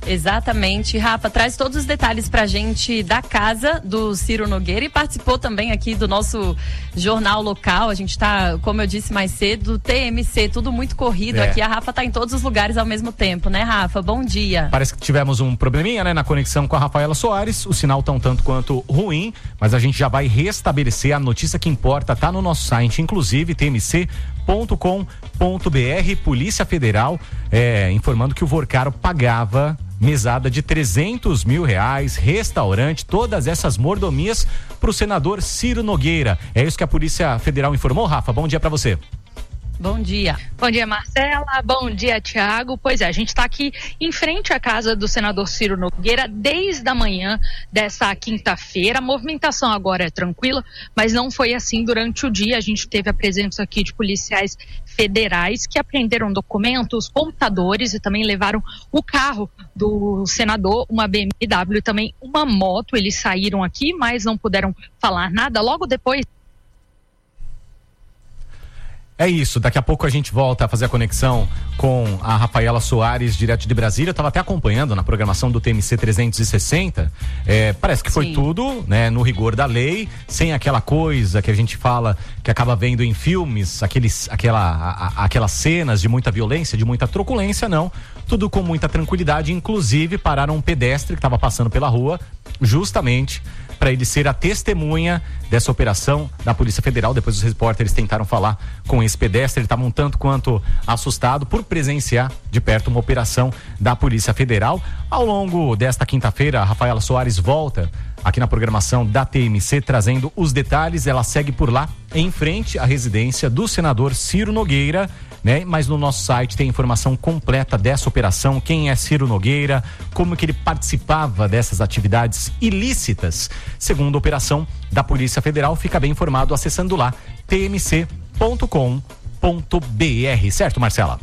Exatamente. Rafa, traz todos os detalhes pra gente da casa do Ciro Nogueira e participou também aqui do nosso jornal local. A gente tá, como eu disse mais cedo, T M C, tudo muito corrido é. aqui. A Rafa tá em todos os lugares ao mesmo tempo, né, Rafa? Bom dia. Parece que tivemos um probleminha, né, na conexão com a Rafaela Soares. O sinal tá um tanto quanto ruim, mas a gente já vai restabelecer. A notícia que importa tá no nosso site, inclusive t m c ponto com ponto b r. Polícia Federal é, informando que o Vorcaro pagava mesada de trezentos mil reais, restaurante, todas essas mordomias para o senador Ciro Nogueira. É isso que a Polícia Federal informou, Rafa? Bom dia para você. Bom dia. Bom dia, Marcela. Bom dia, Tiago. Pois é, a gente está aqui em frente à casa do senador Ciro Nogueira desde a manhã dessa quinta-feira. A movimentação agora é tranquila, mas não foi assim durante o dia. A gente teve a presença aqui de policiais federais que apreenderam documentos, computadores e também levaram o carro do senador, uma B M W e também uma moto. Eles saíram aqui, mas não puderam falar nada. Logo depois... É isso, daqui a pouco a gente volta a fazer a conexão com a Rafaela Soares, direto de Brasília. Eu estava até acompanhando na programação do T M C trezentos e sessenta. É, parece que foi Sim. tudo, né, no rigor da lei, sem aquela coisa que a gente fala, que acaba vendo em filmes, aqueles, aquela, a, aquelas cenas de muita violência, de muita truculência, não. Tudo com muita tranquilidade, inclusive pararam um pedestre que estava passando pela rua, justamente para ele ser a testemunha dessa operação da Polícia Federal. Depois os repórteres tentaram falar com esse pedestre, ele estava um tanto quanto assustado por presenciar de perto uma operação da Polícia Federal. Ao longo desta quinta-feira, a Rafaela Soares volta aqui na programação da T M C, trazendo os detalhes. Ela segue por lá, em frente à residência do senador Ciro Nogueira, né? Mas no nosso site tem informação completa dessa operação, quem é Ciro Nogueira, como que ele participava dessas atividades ilícitas, segundo a operação da Polícia Federal. Fica bem informado acessando lá t m c ponto com ponto b r, certo, Marcela?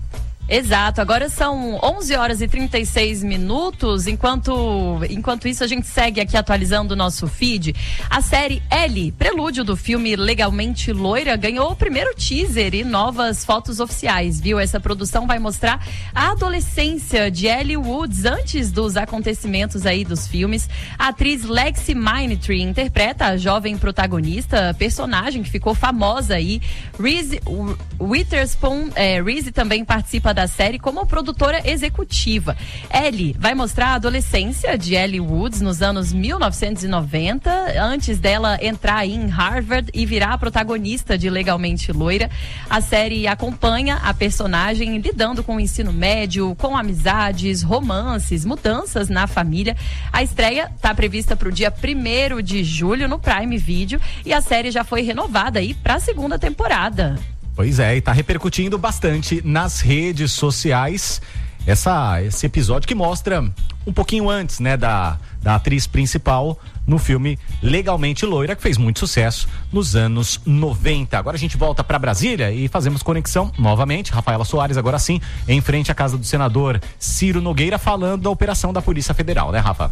Exato, agora são onze horas e trinta e seis minutos. Enquanto, enquanto isso, a gente segue aqui atualizando o nosso feed. A série L, prelúdio do filme Legalmente Loira, ganhou o primeiro teaser e novas fotos oficiais, viu? Essa produção vai mostrar a adolescência de Ellie Woods antes dos acontecimentos aí dos filmes. A atriz Lexi Minetree interpreta a jovem protagonista, personagem que ficou famosa aí. Reese Witherspoon, é, Reese também participa da série como produtora executiva. Ellie vai mostrar a adolescência de Ellie Woods nos anos mil novecentos e noventa, antes dela entrar em Harvard e virar a protagonista de Legalmente Loira. A série acompanha a personagem lidando com o ensino médio, com amizades, romances, mudanças na família. A estreia está prevista para o dia primeiro de julho no Prime Video e a série já foi renovada aí para a segunda temporada. Pois é, e tá repercutindo bastante nas redes sociais essa, esse episódio que mostra um pouquinho antes, né, da, da atriz principal no filme Legalmente Loira, que fez muito sucesso nos anos noventa. Agora a gente volta para Brasília e fazemos conexão novamente. Rafaela Soares, agora sim, em frente à casa do senador Ciro Nogueira, falando da operação da Polícia Federal, né, Rafa?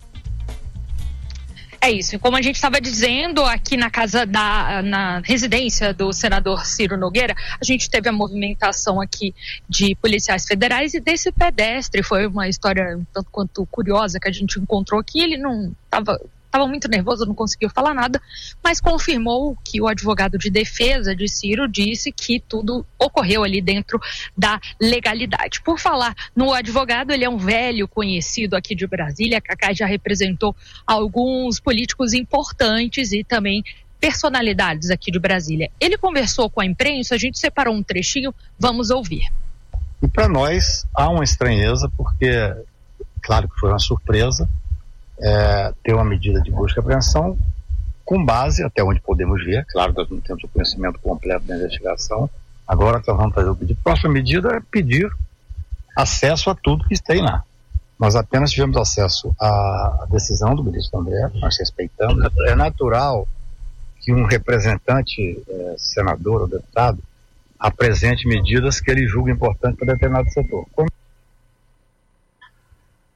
É isso, como a gente estava dizendo, aqui na casa da, na residência do senador Ciro Nogueira, a gente teve a movimentação aqui de policiais federais e desse pedestre. Foi uma história um tanto quanto curiosa que a gente encontrou aqui. Ele não estava estava muito nervoso, não conseguiu falar nada, mas confirmou que o advogado de defesa de Ciro disse que tudo ocorreu ali dentro da legalidade. Por falar no advogado, ele é um velho conhecido aqui de Brasília. Cacá já representou alguns políticos importantes e também personalidades aqui de Brasília. Ele conversou com a imprensa, a gente separou um trechinho, vamos ouvir. E para nós há uma estranheza, porque claro que foi uma surpresa, É, ter uma medida de busca e apreensão com base, até onde podemos ver, claro, nós não temos o conhecimento completo da investigação. Agora nós vamos fazer o pedido. A próxima medida é pedir acesso a tudo que tem lá. Nós apenas tivemos acesso à decisão do ministro André, nós respeitamos. É natural que um representante, é, senador ou deputado, apresente medidas que ele julga importantes para determinado setor. Como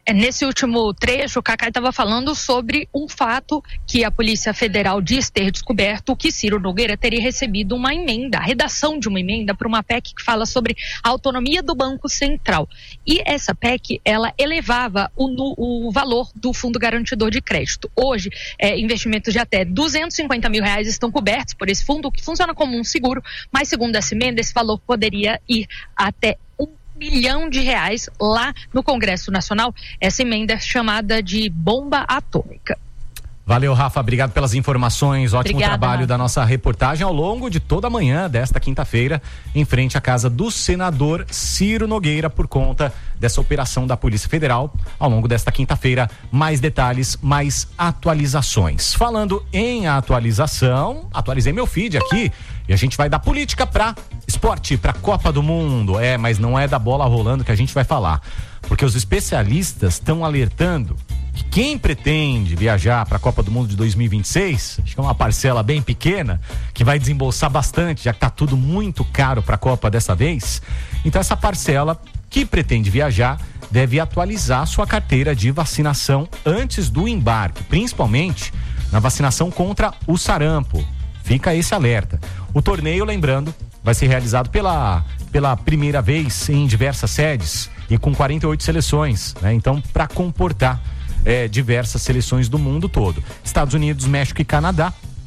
É, nesse último trecho, o Cacá estava falando sobre um fato que a Polícia Federal diz ter descoberto, que Ciro Nogueira teria recebido uma emenda, a redação de uma emenda para uma P E C que fala sobre a autonomia do Banco Central. E essa P E C, ela elevava o, o valor do Fundo Garantidor de Crédito. Hoje, é, investimentos de até duzentos e cinquenta mil reais estão cobertos por esse fundo, que funciona como um seguro, mas segundo essa emenda, esse valor poderia ir até um bilhão de reais lá no Congresso Nacional. Essa emenda é chamada de bomba atômica. Valeu, Rafa, obrigado pelas informações, ótimo Obrigada, trabalho Rafa. da nossa reportagem ao longo de toda a manhã desta quinta-feira, em frente à casa do senador Ciro Nogueira, por conta dessa operação da Polícia Federal. Ao longo desta quinta-feira, mais detalhes, mais atualizações. Falando em atualização, atualizei meu feed aqui e a gente vai da política para esporte, para Copa do Mundo. É, mas não é da bola rolando que a gente vai falar, porque os especialistas estão alertando que quem pretende viajar para a Copa do Mundo de dois mil e vinte e seis, acho que é uma parcela bem pequena, que vai desembolsar bastante, já que está tudo muito caro para a Copa dessa vez. Então essa parcela que pretende viajar deve atualizar sua carteira de vacinação antes do embarque, principalmente na vacinação contra o sarampo. Fica esse alerta. O torneio, lembrando, vai ser realizado pela, pela primeira vez em diversas sedes e com quarenta e oito seleções, né? Então, para comportar É, diversas seleções do mundo todo. Estados Unidos, México e Canadá,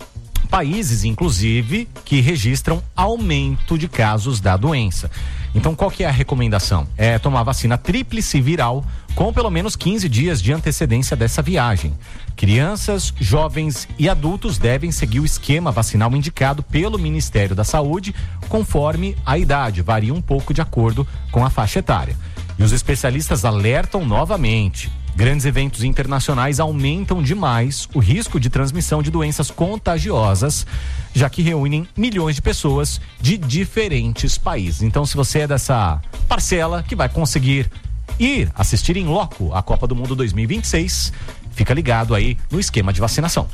países inclusive que registram aumento de casos da doença. Então qual que é a recomendação? É tomar vacina tríplice viral com pelo menos quinze dias de antecedência dessa viagem. Crianças, jovens e adultos devem seguir o esquema vacinal indicado pelo Ministério da Saúde, conforme a idade, varia um pouco de acordo com a faixa etária. E os especialistas alertam novamente: grandes eventos internacionais aumentam demais o risco de transmissão de doenças contagiosas, já que reúnem milhões de pessoas de diferentes países. Então, se você é dessa parcela que vai conseguir ir assistir em loco a Copa do Mundo dois mil e vinte e seis, fica ligado aí no esquema de vacinação.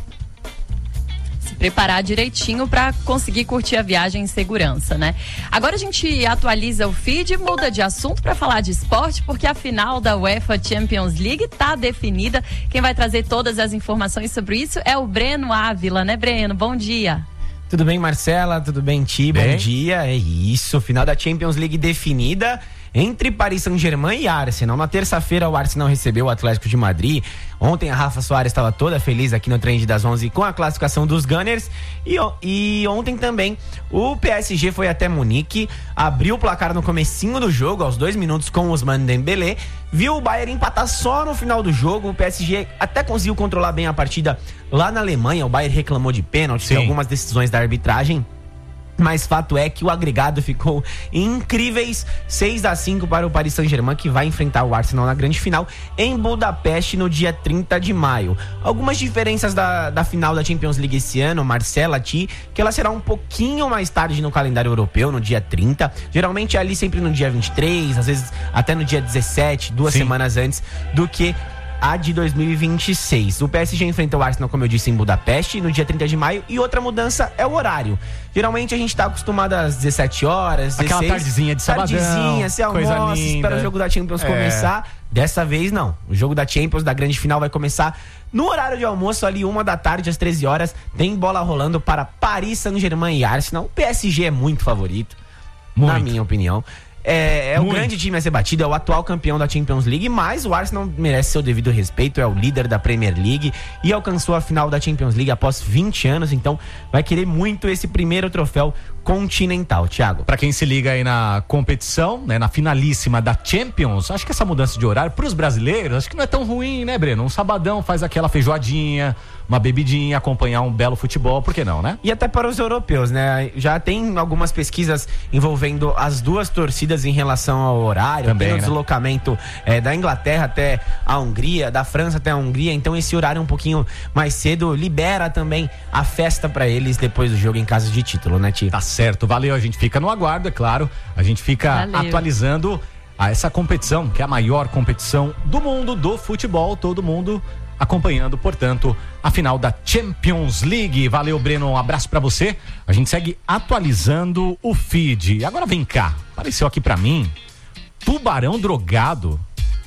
Preparar direitinho para conseguir curtir a viagem em segurança, né? Agora a gente atualiza o feed, muda de assunto para falar de esporte, porque a final da UEFA Champions League tá definida. Quem vai trazer todas as informações sobre isso é o Breno Ávila, né, Breno? Bom dia. Tudo bem, Marcela? Tudo bem, Ti? Bom dia. É isso, final da Champions League definida entre Paris Saint-Germain e Arsenal. Na terça-feira o Arsenal recebeu o Atlético de Madrid. Ontem a Rafa Soares estava toda feliz aqui no Trend das onze com a classificação dos Gunners. E, e ontem também o P S G foi até Munique, abriu o placar no comecinho do jogo, aos dois minutos, com o Ousmane Dembélé. Viu o Bayern empatar só no final do jogo. O P S G até conseguiu controlar bem a partida lá na Alemanha. O Bayern reclamou de pênalti e algumas decisões da arbitragem. Mas fato é que o agregado ficou incríveis seis a cinco para o Paris Saint-Germain, que vai enfrentar o Arsenal na grande final em Budapeste no dia trinta de maio. Algumas diferenças da, da final da Champions League esse ano, Marcela, Ti, que ela será um pouquinho mais tarde no calendário europeu, no dia trinta. Geralmente é ali sempre no dia vinte e três, às vezes até no dia dezessete, duas Sim. semanas antes do que a de dois mil e vinte e seis. O P S G enfrenta o Arsenal, como eu disse, em Budapeste, no dia trinta de maio. E outra mudança é o horário. Geralmente a gente tá acostumado às dezessete horas, aquela dezesseis, tardezinha de sabadão, tardezinha, se almoça, espera o jogo da Champions é. começar. Dessa vez não, o jogo da Champions, da grande final, vai começar no horário de almoço, ali uma da tarde, às treze horas. Tem bola rolando para Paris Saint-Germain e Arsenal. O P S G é muito favorito, muito. Na minha opinião. É, é o grande time a ser batido, é o atual campeão da Champions League, mas o Arsenal merece seu devido respeito, é o líder da Premier League e alcançou a final da Champions League após vinte anos, então vai querer muito esse primeiro troféu continental, Thiago. Pra quem se liga aí na competição, né, na finalíssima da Champions, acho que essa mudança de horário pros brasileiros, acho que não é tão ruim, né, Breno? Um sabadão, faz aquela feijoadinha, uma bebidinha, acompanhar um belo futebol, por que não, né? E até para os europeus, né? Já tem algumas pesquisas envolvendo as duas torcidas em relação ao horário. Também, tem o deslocamento é, da Inglaterra até a Hungria, da França até a Hungria, então esse horário um pouquinho mais cedo libera também a festa para eles depois do jogo em caso de título, né, Ti? Tá certo, valeu, a gente fica no aguardo, é claro, a gente fica valeu. atualizando a essa competição, que é a maior competição do mundo do futebol, todo mundo acompanhando, portanto, a final da Champions League. Valeu, Breno, um abraço pra você. A gente segue atualizando o feed. Agora vem cá, apareceu aqui pra mim, tubarão drogado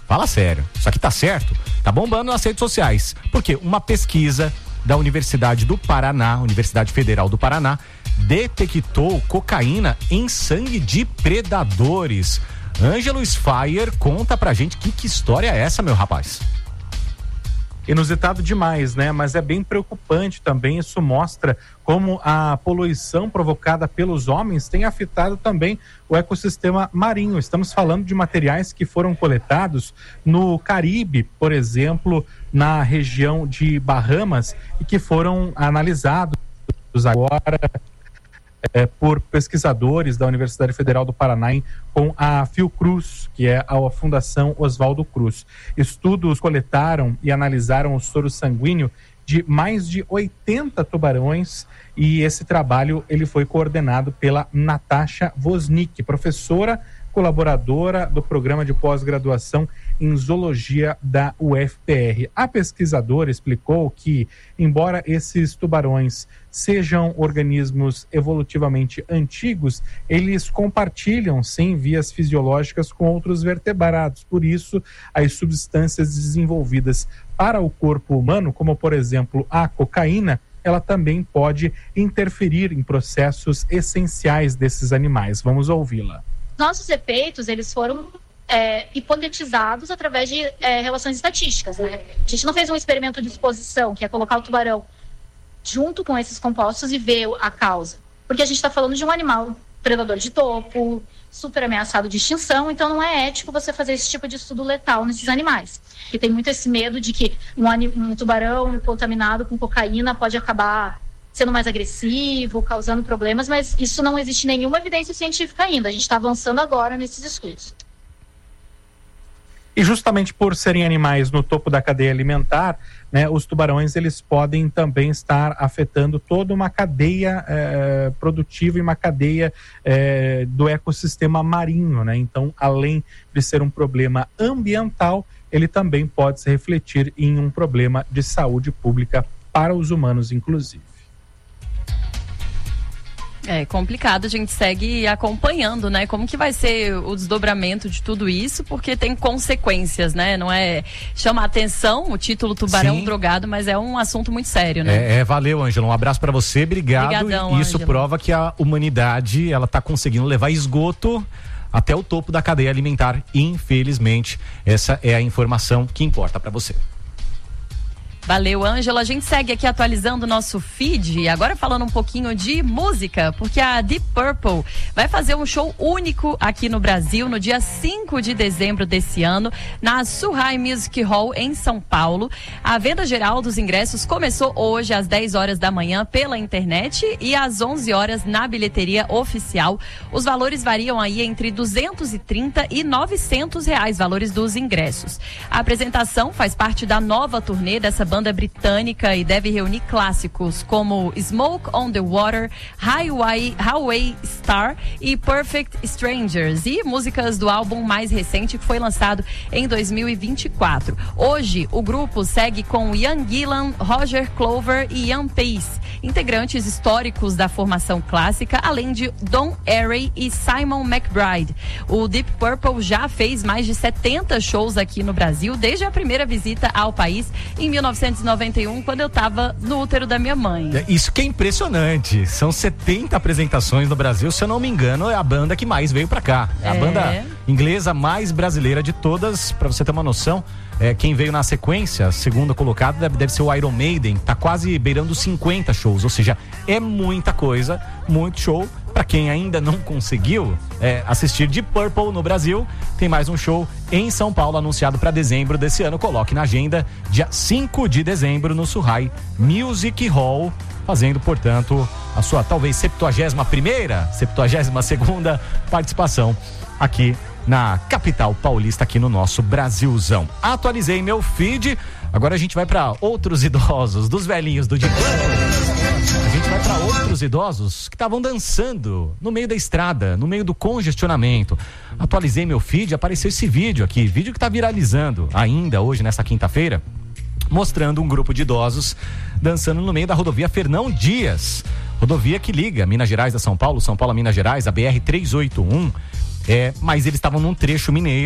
Fala sério, isso aqui tá certo? Tá bombando nas redes sociais. Porque uma pesquisa da Universidade do Paraná, Universidade Federal do Paraná, detectou cocaína em sangue de predadores. Ângelo Sfaier conta pra gente que, que história é essa, meu rapaz? Inusitado demais, né? Mas é bem preocupante também. Isso mostra como a poluição provocada pelos homens tem afetado também o ecossistema marinho. Estamos falando de materiais que foram coletados no Caribe, por exemplo, na região de Bahamas, e que foram analisados agora É, por pesquisadores da Universidade Federal do Paraná com a Fiocruz, que é a Fundação Oswaldo Cruz. Estudos coletaram e analisaram o soro sanguíneo de mais de oitenta tubarões, e esse trabalho ele foi coordenado pela Natasha Wozniak, professora colaboradora do programa de pós-graduação em zoologia da U F P R. A pesquisadora explicou que, embora esses tubarões sejam organismos evolutivamente antigos, eles compartilham, sim, vias fisiológicas com outros vertebrados. Por isso, as substâncias desenvolvidas para o corpo humano, como por exemplo a cocaína, ela também pode interferir em processos essenciais desses animais. Vamos ouvi-la. Nossos efeitos, eles foram é, hipotetizados através de é, relações estatísticas, né? A gente não fez um experimento de exposição, que é colocar o tubarão junto com esses compostos e ver a causa. Porque a gente está falando de um animal predador de topo, super ameaçado de extinção, então não é ético você fazer esse tipo de estudo letal nesses animais. E tem muito esse medo de que um, um tubarão contaminado com cocaína pode acabar sendo mais agressivo, causando problemas, mas isso não existe nenhuma evidência científica ainda. A gente está avançando agora nesses estudos. E justamente por serem animais no topo da cadeia alimentar, né, os tubarões eles podem também estar afetando toda uma cadeia eh, produtiva e uma cadeia eh, do ecossistema marinho, né? Então, além de ser um problema ambiental, ele também pode se refletir em um problema de saúde pública para os humanos, inclusive. É complicado, a gente segue acompanhando, né? Como que vai ser o desdobramento de tudo isso, porque tem consequências, né? Não é chama a atenção o título Tubarão Sim. Drogado, mas é um assunto muito sério, né? É, é valeu, Ângelo, um abraço pra você, obrigado. Obrigadão, e isso Ângelo. prova que a humanidade, ela tá conseguindo levar esgoto até o topo da cadeia alimentar, infelizmente. Essa é a informação que importa pra você. Valeu, Ângela. A gente segue aqui atualizando o nosso feed. Agora falando um pouquinho de música, porque a Deep Purple vai fazer um show único aqui no Brasil no dia cinco de dezembro desse ano, na Surrai Music Hall, em São Paulo. A venda geral dos ingressos começou hoje às dez horas da manhã pela internet e às onze horas na bilheteria oficial. Os valores variam aí entre duzentos e trinta e novecentos reais, valores dos ingressos. A apresentação faz parte da nova turnê dessa banda banda britânica e deve reunir clássicos como Smoke on the Water, Highway, Highway Star e Perfect Strangers, e músicas do álbum mais recente que foi lançado em dois mil e vinte e quatro. Hoje o grupo segue com Ian Gillan, Roger Clover e Ian Pace, integrantes históricos da formação clássica, além de Don Airey e Simon McBride. O Deep Purple já fez mais de setenta shows aqui no Brasil desde a primeira visita ao país em mil novecentos e noventa e um, quando eu estava no útero da minha mãe. Isso que é impressionante. São setenta apresentações no Brasil. Se eu não me engano, é a banda que mais veio pra cá. É a É. banda inglesa mais brasileira de todas. Pra você ter uma noção, é, quem veio na sequência, segunda colocada, deve, deve ser o Iron Maiden. Tá quase beirando cinquenta shows. Ou seja, é muita coisa, muito show. Pra quem ainda não conseguiu é, assistir Deep Purple no Brasil, tem mais um show em São Paulo anunciado para dezembro desse ano. Coloque na agenda, dia cinco de dezembro no Surrai Music Hall, fazendo, portanto, a sua talvez septuagésima primeira, septuagésima segunda participação aqui na capital paulista, aqui no nosso Brasilzão. Atualizei meu feed, agora a gente vai para outros idosos, dos velhinhos do Deep Purple. A gente vai para outros idosos que estavam dançando no meio da estrada, no meio do congestionamento. Atualizei meu feed, apareceu esse vídeo aqui, vídeo que está viralizando ainda hoje, nessa quinta-feira, mostrando um grupo de idosos dançando no meio da rodovia Fernão Dias, rodovia que liga Minas Gerais a São Paulo, São Paulo a Minas Gerais, a B R trezentos e oitenta e um. É, mas eles estavam num trecho mineiro,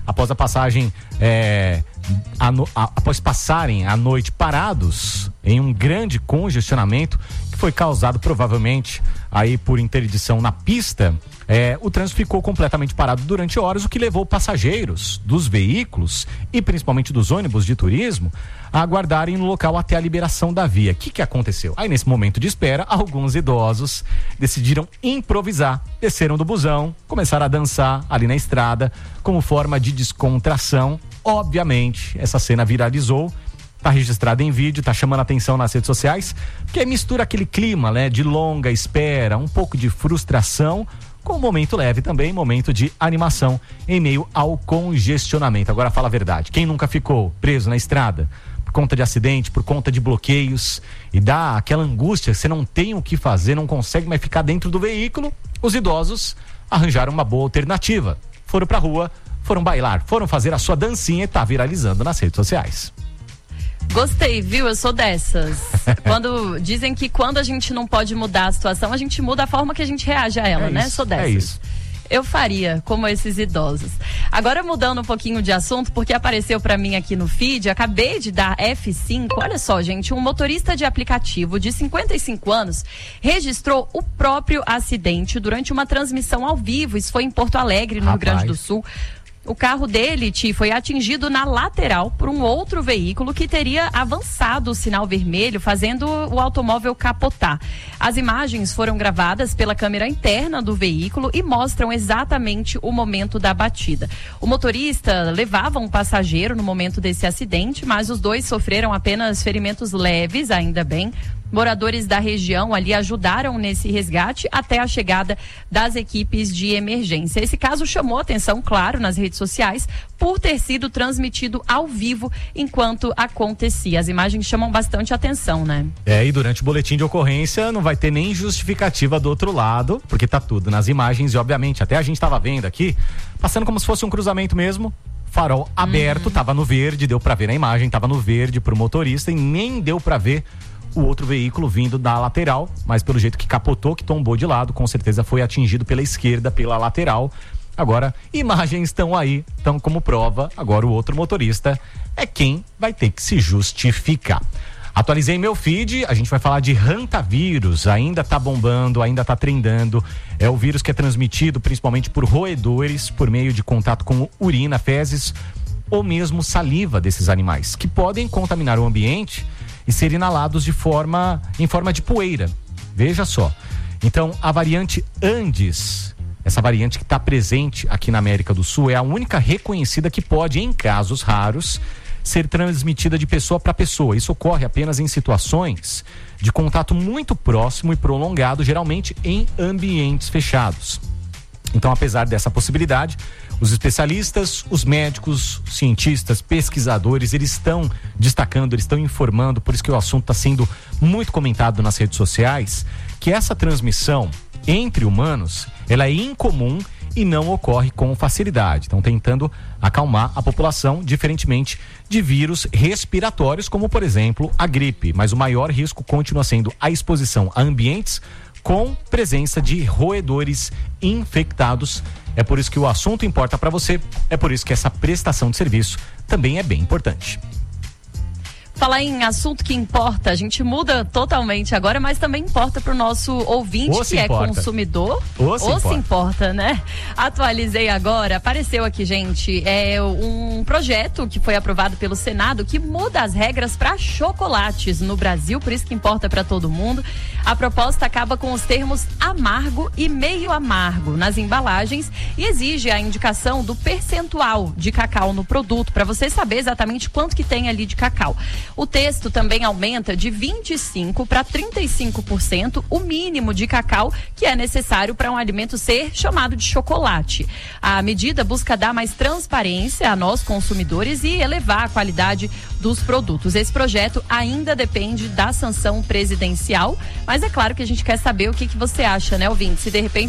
após a passagem, é, a no, a, após passarem a noite parados em um grande congestionamento que foi causado provavelmente aí por interdição na pista, é, o trânsito ficou completamente parado durante horas, o que levou passageiros dos veículos e principalmente dos ônibus de turismo a aguardarem no local até a liberação da via. O que, que aconteceu? Aí, nesse momento de espera, alguns idosos decidiram improvisar, desceram do busão, começaram a dançar ali na estrada como forma de descontração. Obviamente, essa cena viralizou, tá registrada em vídeo, tá chamando a atenção nas redes sociais, porque mistura aquele clima, né, de longa espera, um pouco de frustração, com um momento leve também, momento de animação em meio ao congestionamento. Agora fala a verdade, quem nunca ficou preso na estrada por conta de acidente, por conta de bloqueios, e dá aquela angústia, você não tem o que fazer, não consegue mais ficar dentro do veículo? Os idosos arranjaram uma boa alternativa, foram pra rua, foram bailar, foram fazer a sua dancinha e tá viralizando nas redes sociais. Gostei, viu? Eu sou dessas. Quando dizem que quando a gente não pode mudar a situação, a gente muda a forma que a gente reage a ela, é né? Isso, Sou dessas. É isso. Eu faria como esses idosos. Agora mudando um pouquinho de assunto, porque apareceu pra mim aqui no feed, acabei de dar F cinco. Olha só, gente, um motorista de aplicativo de cinquenta e cinco anos registrou o próprio acidente durante uma transmissão ao vivo. Isso foi em Porto Alegre, no Rapaz. Rio Grande do Sul. O carro dele, Ti, foi atingido na lateral por um outro veículo que teria avançado o sinal vermelho, fazendo o automóvel capotar. As imagens foram gravadas pela câmera interna do veículo e mostram exatamente o momento da batida. O motorista levava um passageiro no momento desse acidente, mas os dois sofreram apenas ferimentos leves, ainda bem. Moradores da região ali ajudaram nesse resgate até a chegada das equipes de emergência. Esse caso chamou atenção, claro, nas redes sociais, por ter sido transmitido ao vivo enquanto acontecia. As imagens chamam bastante atenção, né? É, e durante o boletim de ocorrência não vai ter nem justificativa do outro lado, porque tá tudo nas imagens e, obviamente, até a gente tava vendo aqui, passando como se fosse um cruzamento mesmo. Farol aberto, uhum. Tava no verde, deu pra ver na imagem, tava no verde pro motorista e nem deu pra ver o outro veículo vindo da lateral, mas pelo jeito que capotou, que tombou de lado, com certeza foi atingido pela esquerda, pela lateral. Agora, imagens estão aí, estão como prova. Agora o outro motorista é quem vai ter que se justificar. Atualizei meu feed, a gente vai falar de hantavírus, ainda tá bombando, ainda tá trendando. É o vírus que é transmitido principalmente por roedores, por meio de contato com urina, fezes ou mesmo saliva desses animais, que podem contaminar o ambiente e ser inalados de forma, em forma de poeira. Veja só. Então, a variante Andes, essa variante que está presente aqui na América do Sul, é a única reconhecida que pode, em casos raros, ser transmitida de pessoa para pessoa. Isso ocorre apenas em situações de contato muito próximo e prolongado, geralmente em ambientes fechados. Então, apesar dessa possibilidade, os especialistas, os médicos, cientistas, pesquisadores, eles estão destacando, eles estão informando, por isso que o assunto está sendo muito comentado nas redes sociais, que essa transmissão entre humanos, ela é incomum e não ocorre com facilidade. Estão tentando acalmar a população, diferentemente de vírus respiratórios, como por exemplo a gripe. Mas o maior risco continua sendo a exposição a ambientes com presença de roedores infectados. É por isso que o assunto importa para você, é por isso que essa prestação de serviço também é bem importante. Falar em assunto que importa, a gente muda totalmente agora, mas também importa para o nosso ouvinte que é consumidor. Ou se, Ou importa. se importa, né? Atualizei agora, apareceu aqui, gente, é um projeto que foi aprovado pelo Senado que muda as regras para chocolates no Brasil, por isso que importa para todo mundo. A proposta acaba com os termos amargo e meio amargo nas embalagens e exige a indicação do percentual de cacau no produto, para você saber exatamente quanto que tem ali de cacau. O texto também aumenta de vinte e cinco por cento para trinta e cinco por cento o mínimo de cacau que é necessário para um alimento ser chamado de chocolate. A medida busca dar mais transparência a nós consumidores e elevar a qualidade dos produtos. Esse projeto ainda depende da sanção presidencial, mas é claro que a gente quer saber o que, que você acha, né, ouvinte? Se de repente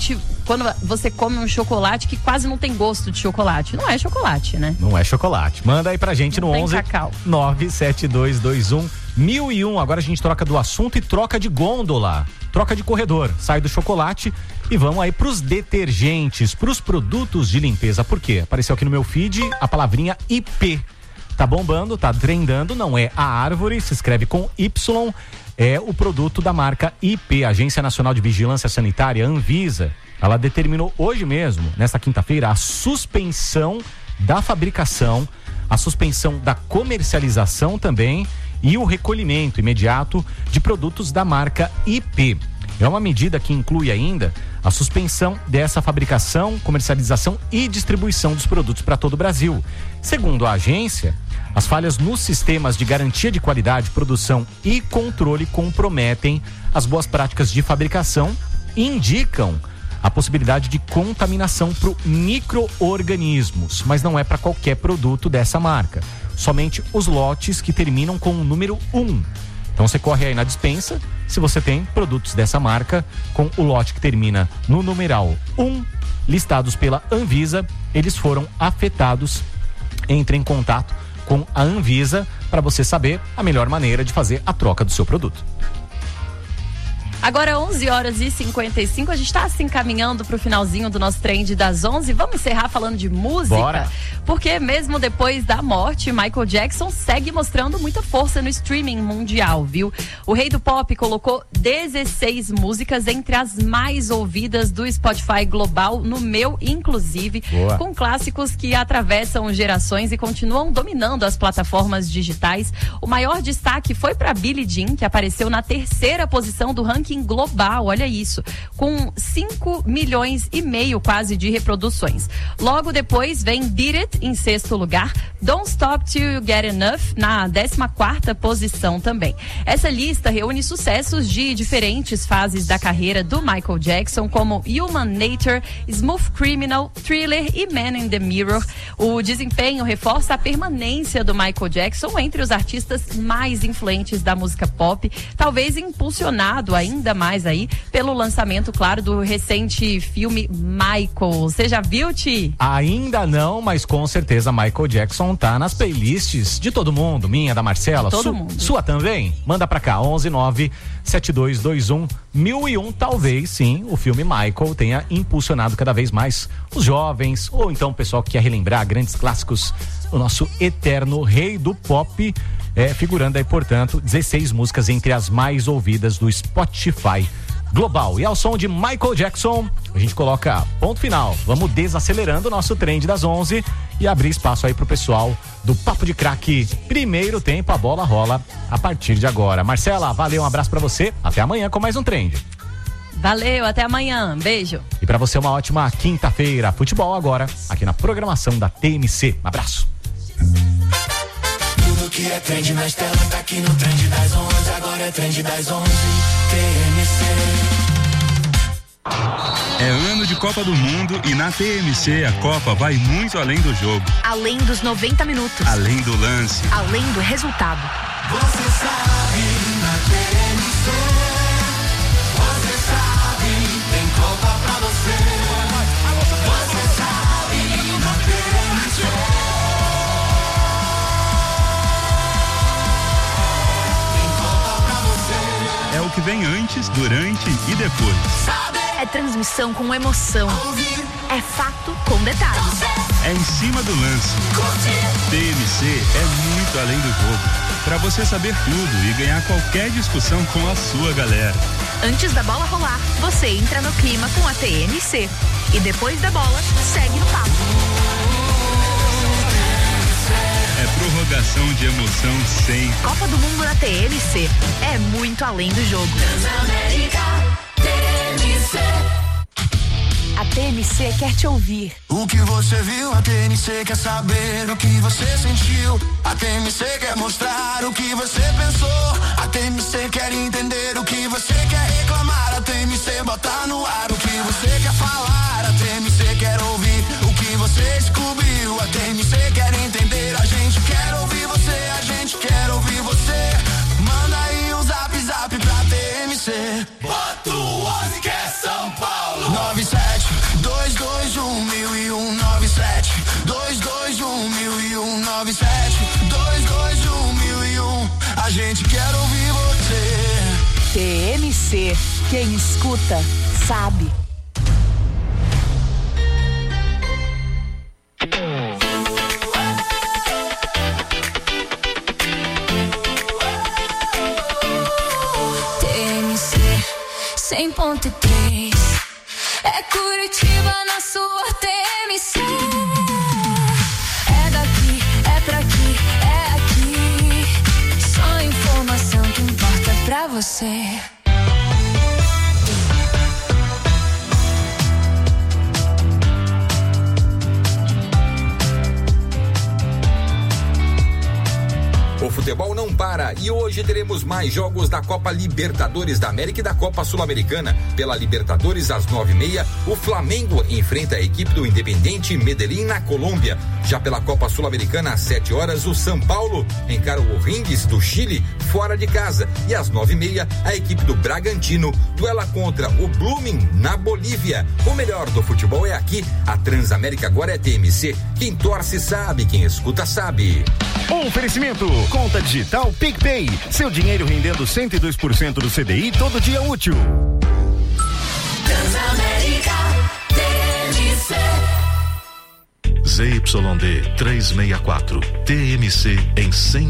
quando você come um chocolate que quase não tem gosto de chocolate. Não é chocolate, né? Não é chocolate. Manda aí pra gente não no tem onze cacau. nove sete dois dois um mil e um. Agora a gente troca do assunto e troca de gôndola. Troca de corredor. Sai do chocolate e vamos aí pros detergentes, pros produtos de limpeza. Por quê? Apareceu aqui no meu feed a palavrinha I P. Tá bombando, tá trendando, não é a árvore, se escreve com Y, é o produto da marca I P, Agência Nacional de Vigilância Sanitária, Anvisa. Ela determinou hoje mesmo, nesta quinta-feira, a suspensão da fabricação, a suspensão da comercialização também e o recolhimento imediato de produtos da marca I P. É uma medida que inclui ainda a suspensão dessa fabricação, comercialização e distribuição dos produtos para todo o Brasil. Segundo a agência, as falhas nos sistemas de garantia de qualidade, produção e controle comprometem as boas práticas de fabricação e indicam a possibilidade de contaminação por micro-organismos, mas não é para qualquer produto dessa marca. Somente os lotes que terminam com o número um. Então você corre aí na dispensa, se você tem produtos dessa marca com o lote que termina no numeral um, listados pela Anvisa, eles foram afetados. Entre em contato com a Anvisa para você saber a melhor maneira de fazer a troca do seu produto. Agora onze horas e cinquenta e cinco, a gente está assim caminhando para o finalzinho do nosso trend das onze. Vamos encerrar falando de música? Bora. Porque mesmo depois da morte, Michael Jackson segue mostrando muita força no streaming mundial, viu? O rei do pop colocou dezesseis músicas entre as mais ouvidas do Spotify global, no meu inclusive, Boa. Com clássicos que atravessam gerações e continuam dominando as plataformas digitais. O maior destaque foi para Billie Jean, que apareceu na terceira posição do ranking global, olha isso, com cinco milhões e meio quase de reproduções. Logo depois vem Beat It em sexto lugar, Don't Stop Till You Get Enough na décima quarta posição também. Essa lista reúne sucessos de diferentes fases da carreira do Michael Jackson, como Human Nature, Smooth Criminal, Thriller e Man in the Mirror. O desempenho reforça a permanência do Michael Jackson entre os artistas mais influentes da música pop, talvez impulsionado ainda ainda mais aí pelo lançamento, claro, do recente filme Michael. Você já viu, Ti? Ainda não, mas com certeza Michael Jackson tá nas playlists de todo mundo, minha, da Marcela, todo su mundo. Sua também? Manda pra cá, onze nove sete dois dois um mil e um. Talvez sim o filme Michael tenha impulsionado cada vez mais os jovens, ou então o pessoal que quer relembrar grandes clássicos, o nosso eterno rei do pop. É, figurando aí, portanto, dezesseis músicas entre as mais ouvidas do Spotify global. E ao som de Michael Jackson, a gente coloca ponto final. Vamos desacelerando o nosso trend das onze e abrir espaço aí pro pessoal do Papo de Craque. Primeiro tempo, a bola rola a partir de agora. Marcela, valeu, um abraço pra você. Até amanhã com mais um trend. Valeu, até amanhã. Beijo. E pra você uma ótima quinta-feira. Futebol agora, aqui na programação da T M C. Um abraço. Tudo que é trend nas telas tá aqui no trend das onze. Agora é trend das onze. T M C. É ano de Copa do Mundo e na T M C a Copa vai muito além do jogo. Além dos noventa minutos. Além do lance. Além do resultado. Você sabe, na T M C. Você sabe, tem Copa pra você. Você sabe, na T M C. É o que vem antes, durante e depois. É transmissão com emoção. É fato com detalhes. É em cima do lance. T M C é muito além do jogo. Pra você saber tudo e ganhar qualquer discussão com a sua galera. Antes da bola rolar, você entra no clima com a T M C. E depois da bola, segue no papo. É prorrogação de emoção sem. Copa do Mundo na T M C. É muito além do jogo. T M C. A T M C quer te ouvir. O que você viu, a T M C quer saber o que você sentiu. A T M C quer mostrar o que você pensou. A T M C quer entender o que você quer reclamar. A T M C bota no ar o que você quer falar. A T M C quer ouvir o que você descobriu. A T M C quer entender, a gente quer ouvir você. A gente quer ouvir você. Manda aí um zap zap pra T M C. Bota o onze que é São Paulo. nove sete gente, quero ouvir você. T M C, quem escuta, sabe. T M C cem ponto três é Curitiba na sua T M C. É daqui, é pra aqui, é aqui. Só informação que importa pra você. O futebol não para e hoje teremos mais jogos da Copa Libertadores da América e da Copa Sul-Americana. Pela Libertadores, às nove e meia, o Flamengo enfrenta a equipe do Independiente Medellín na Colômbia. Já pela Copa Sul-Americana, às sete horas, o São Paulo encara o Ringues do Chile fora de casa. E às nove e meia, a equipe do Bragantino duela contra o Blooming na Bolívia. O melhor do futebol é aqui. A Transamérica agora é T M C. Quem torce sabe, quem escuta sabe. Oferecimento, conta digital PicPay. Seu dinheiro rendendo cento e dois por cento do C D I todo dia útil. Transamérica T M C. Z Y D trezentos e sessenta e quatro, T M C em cem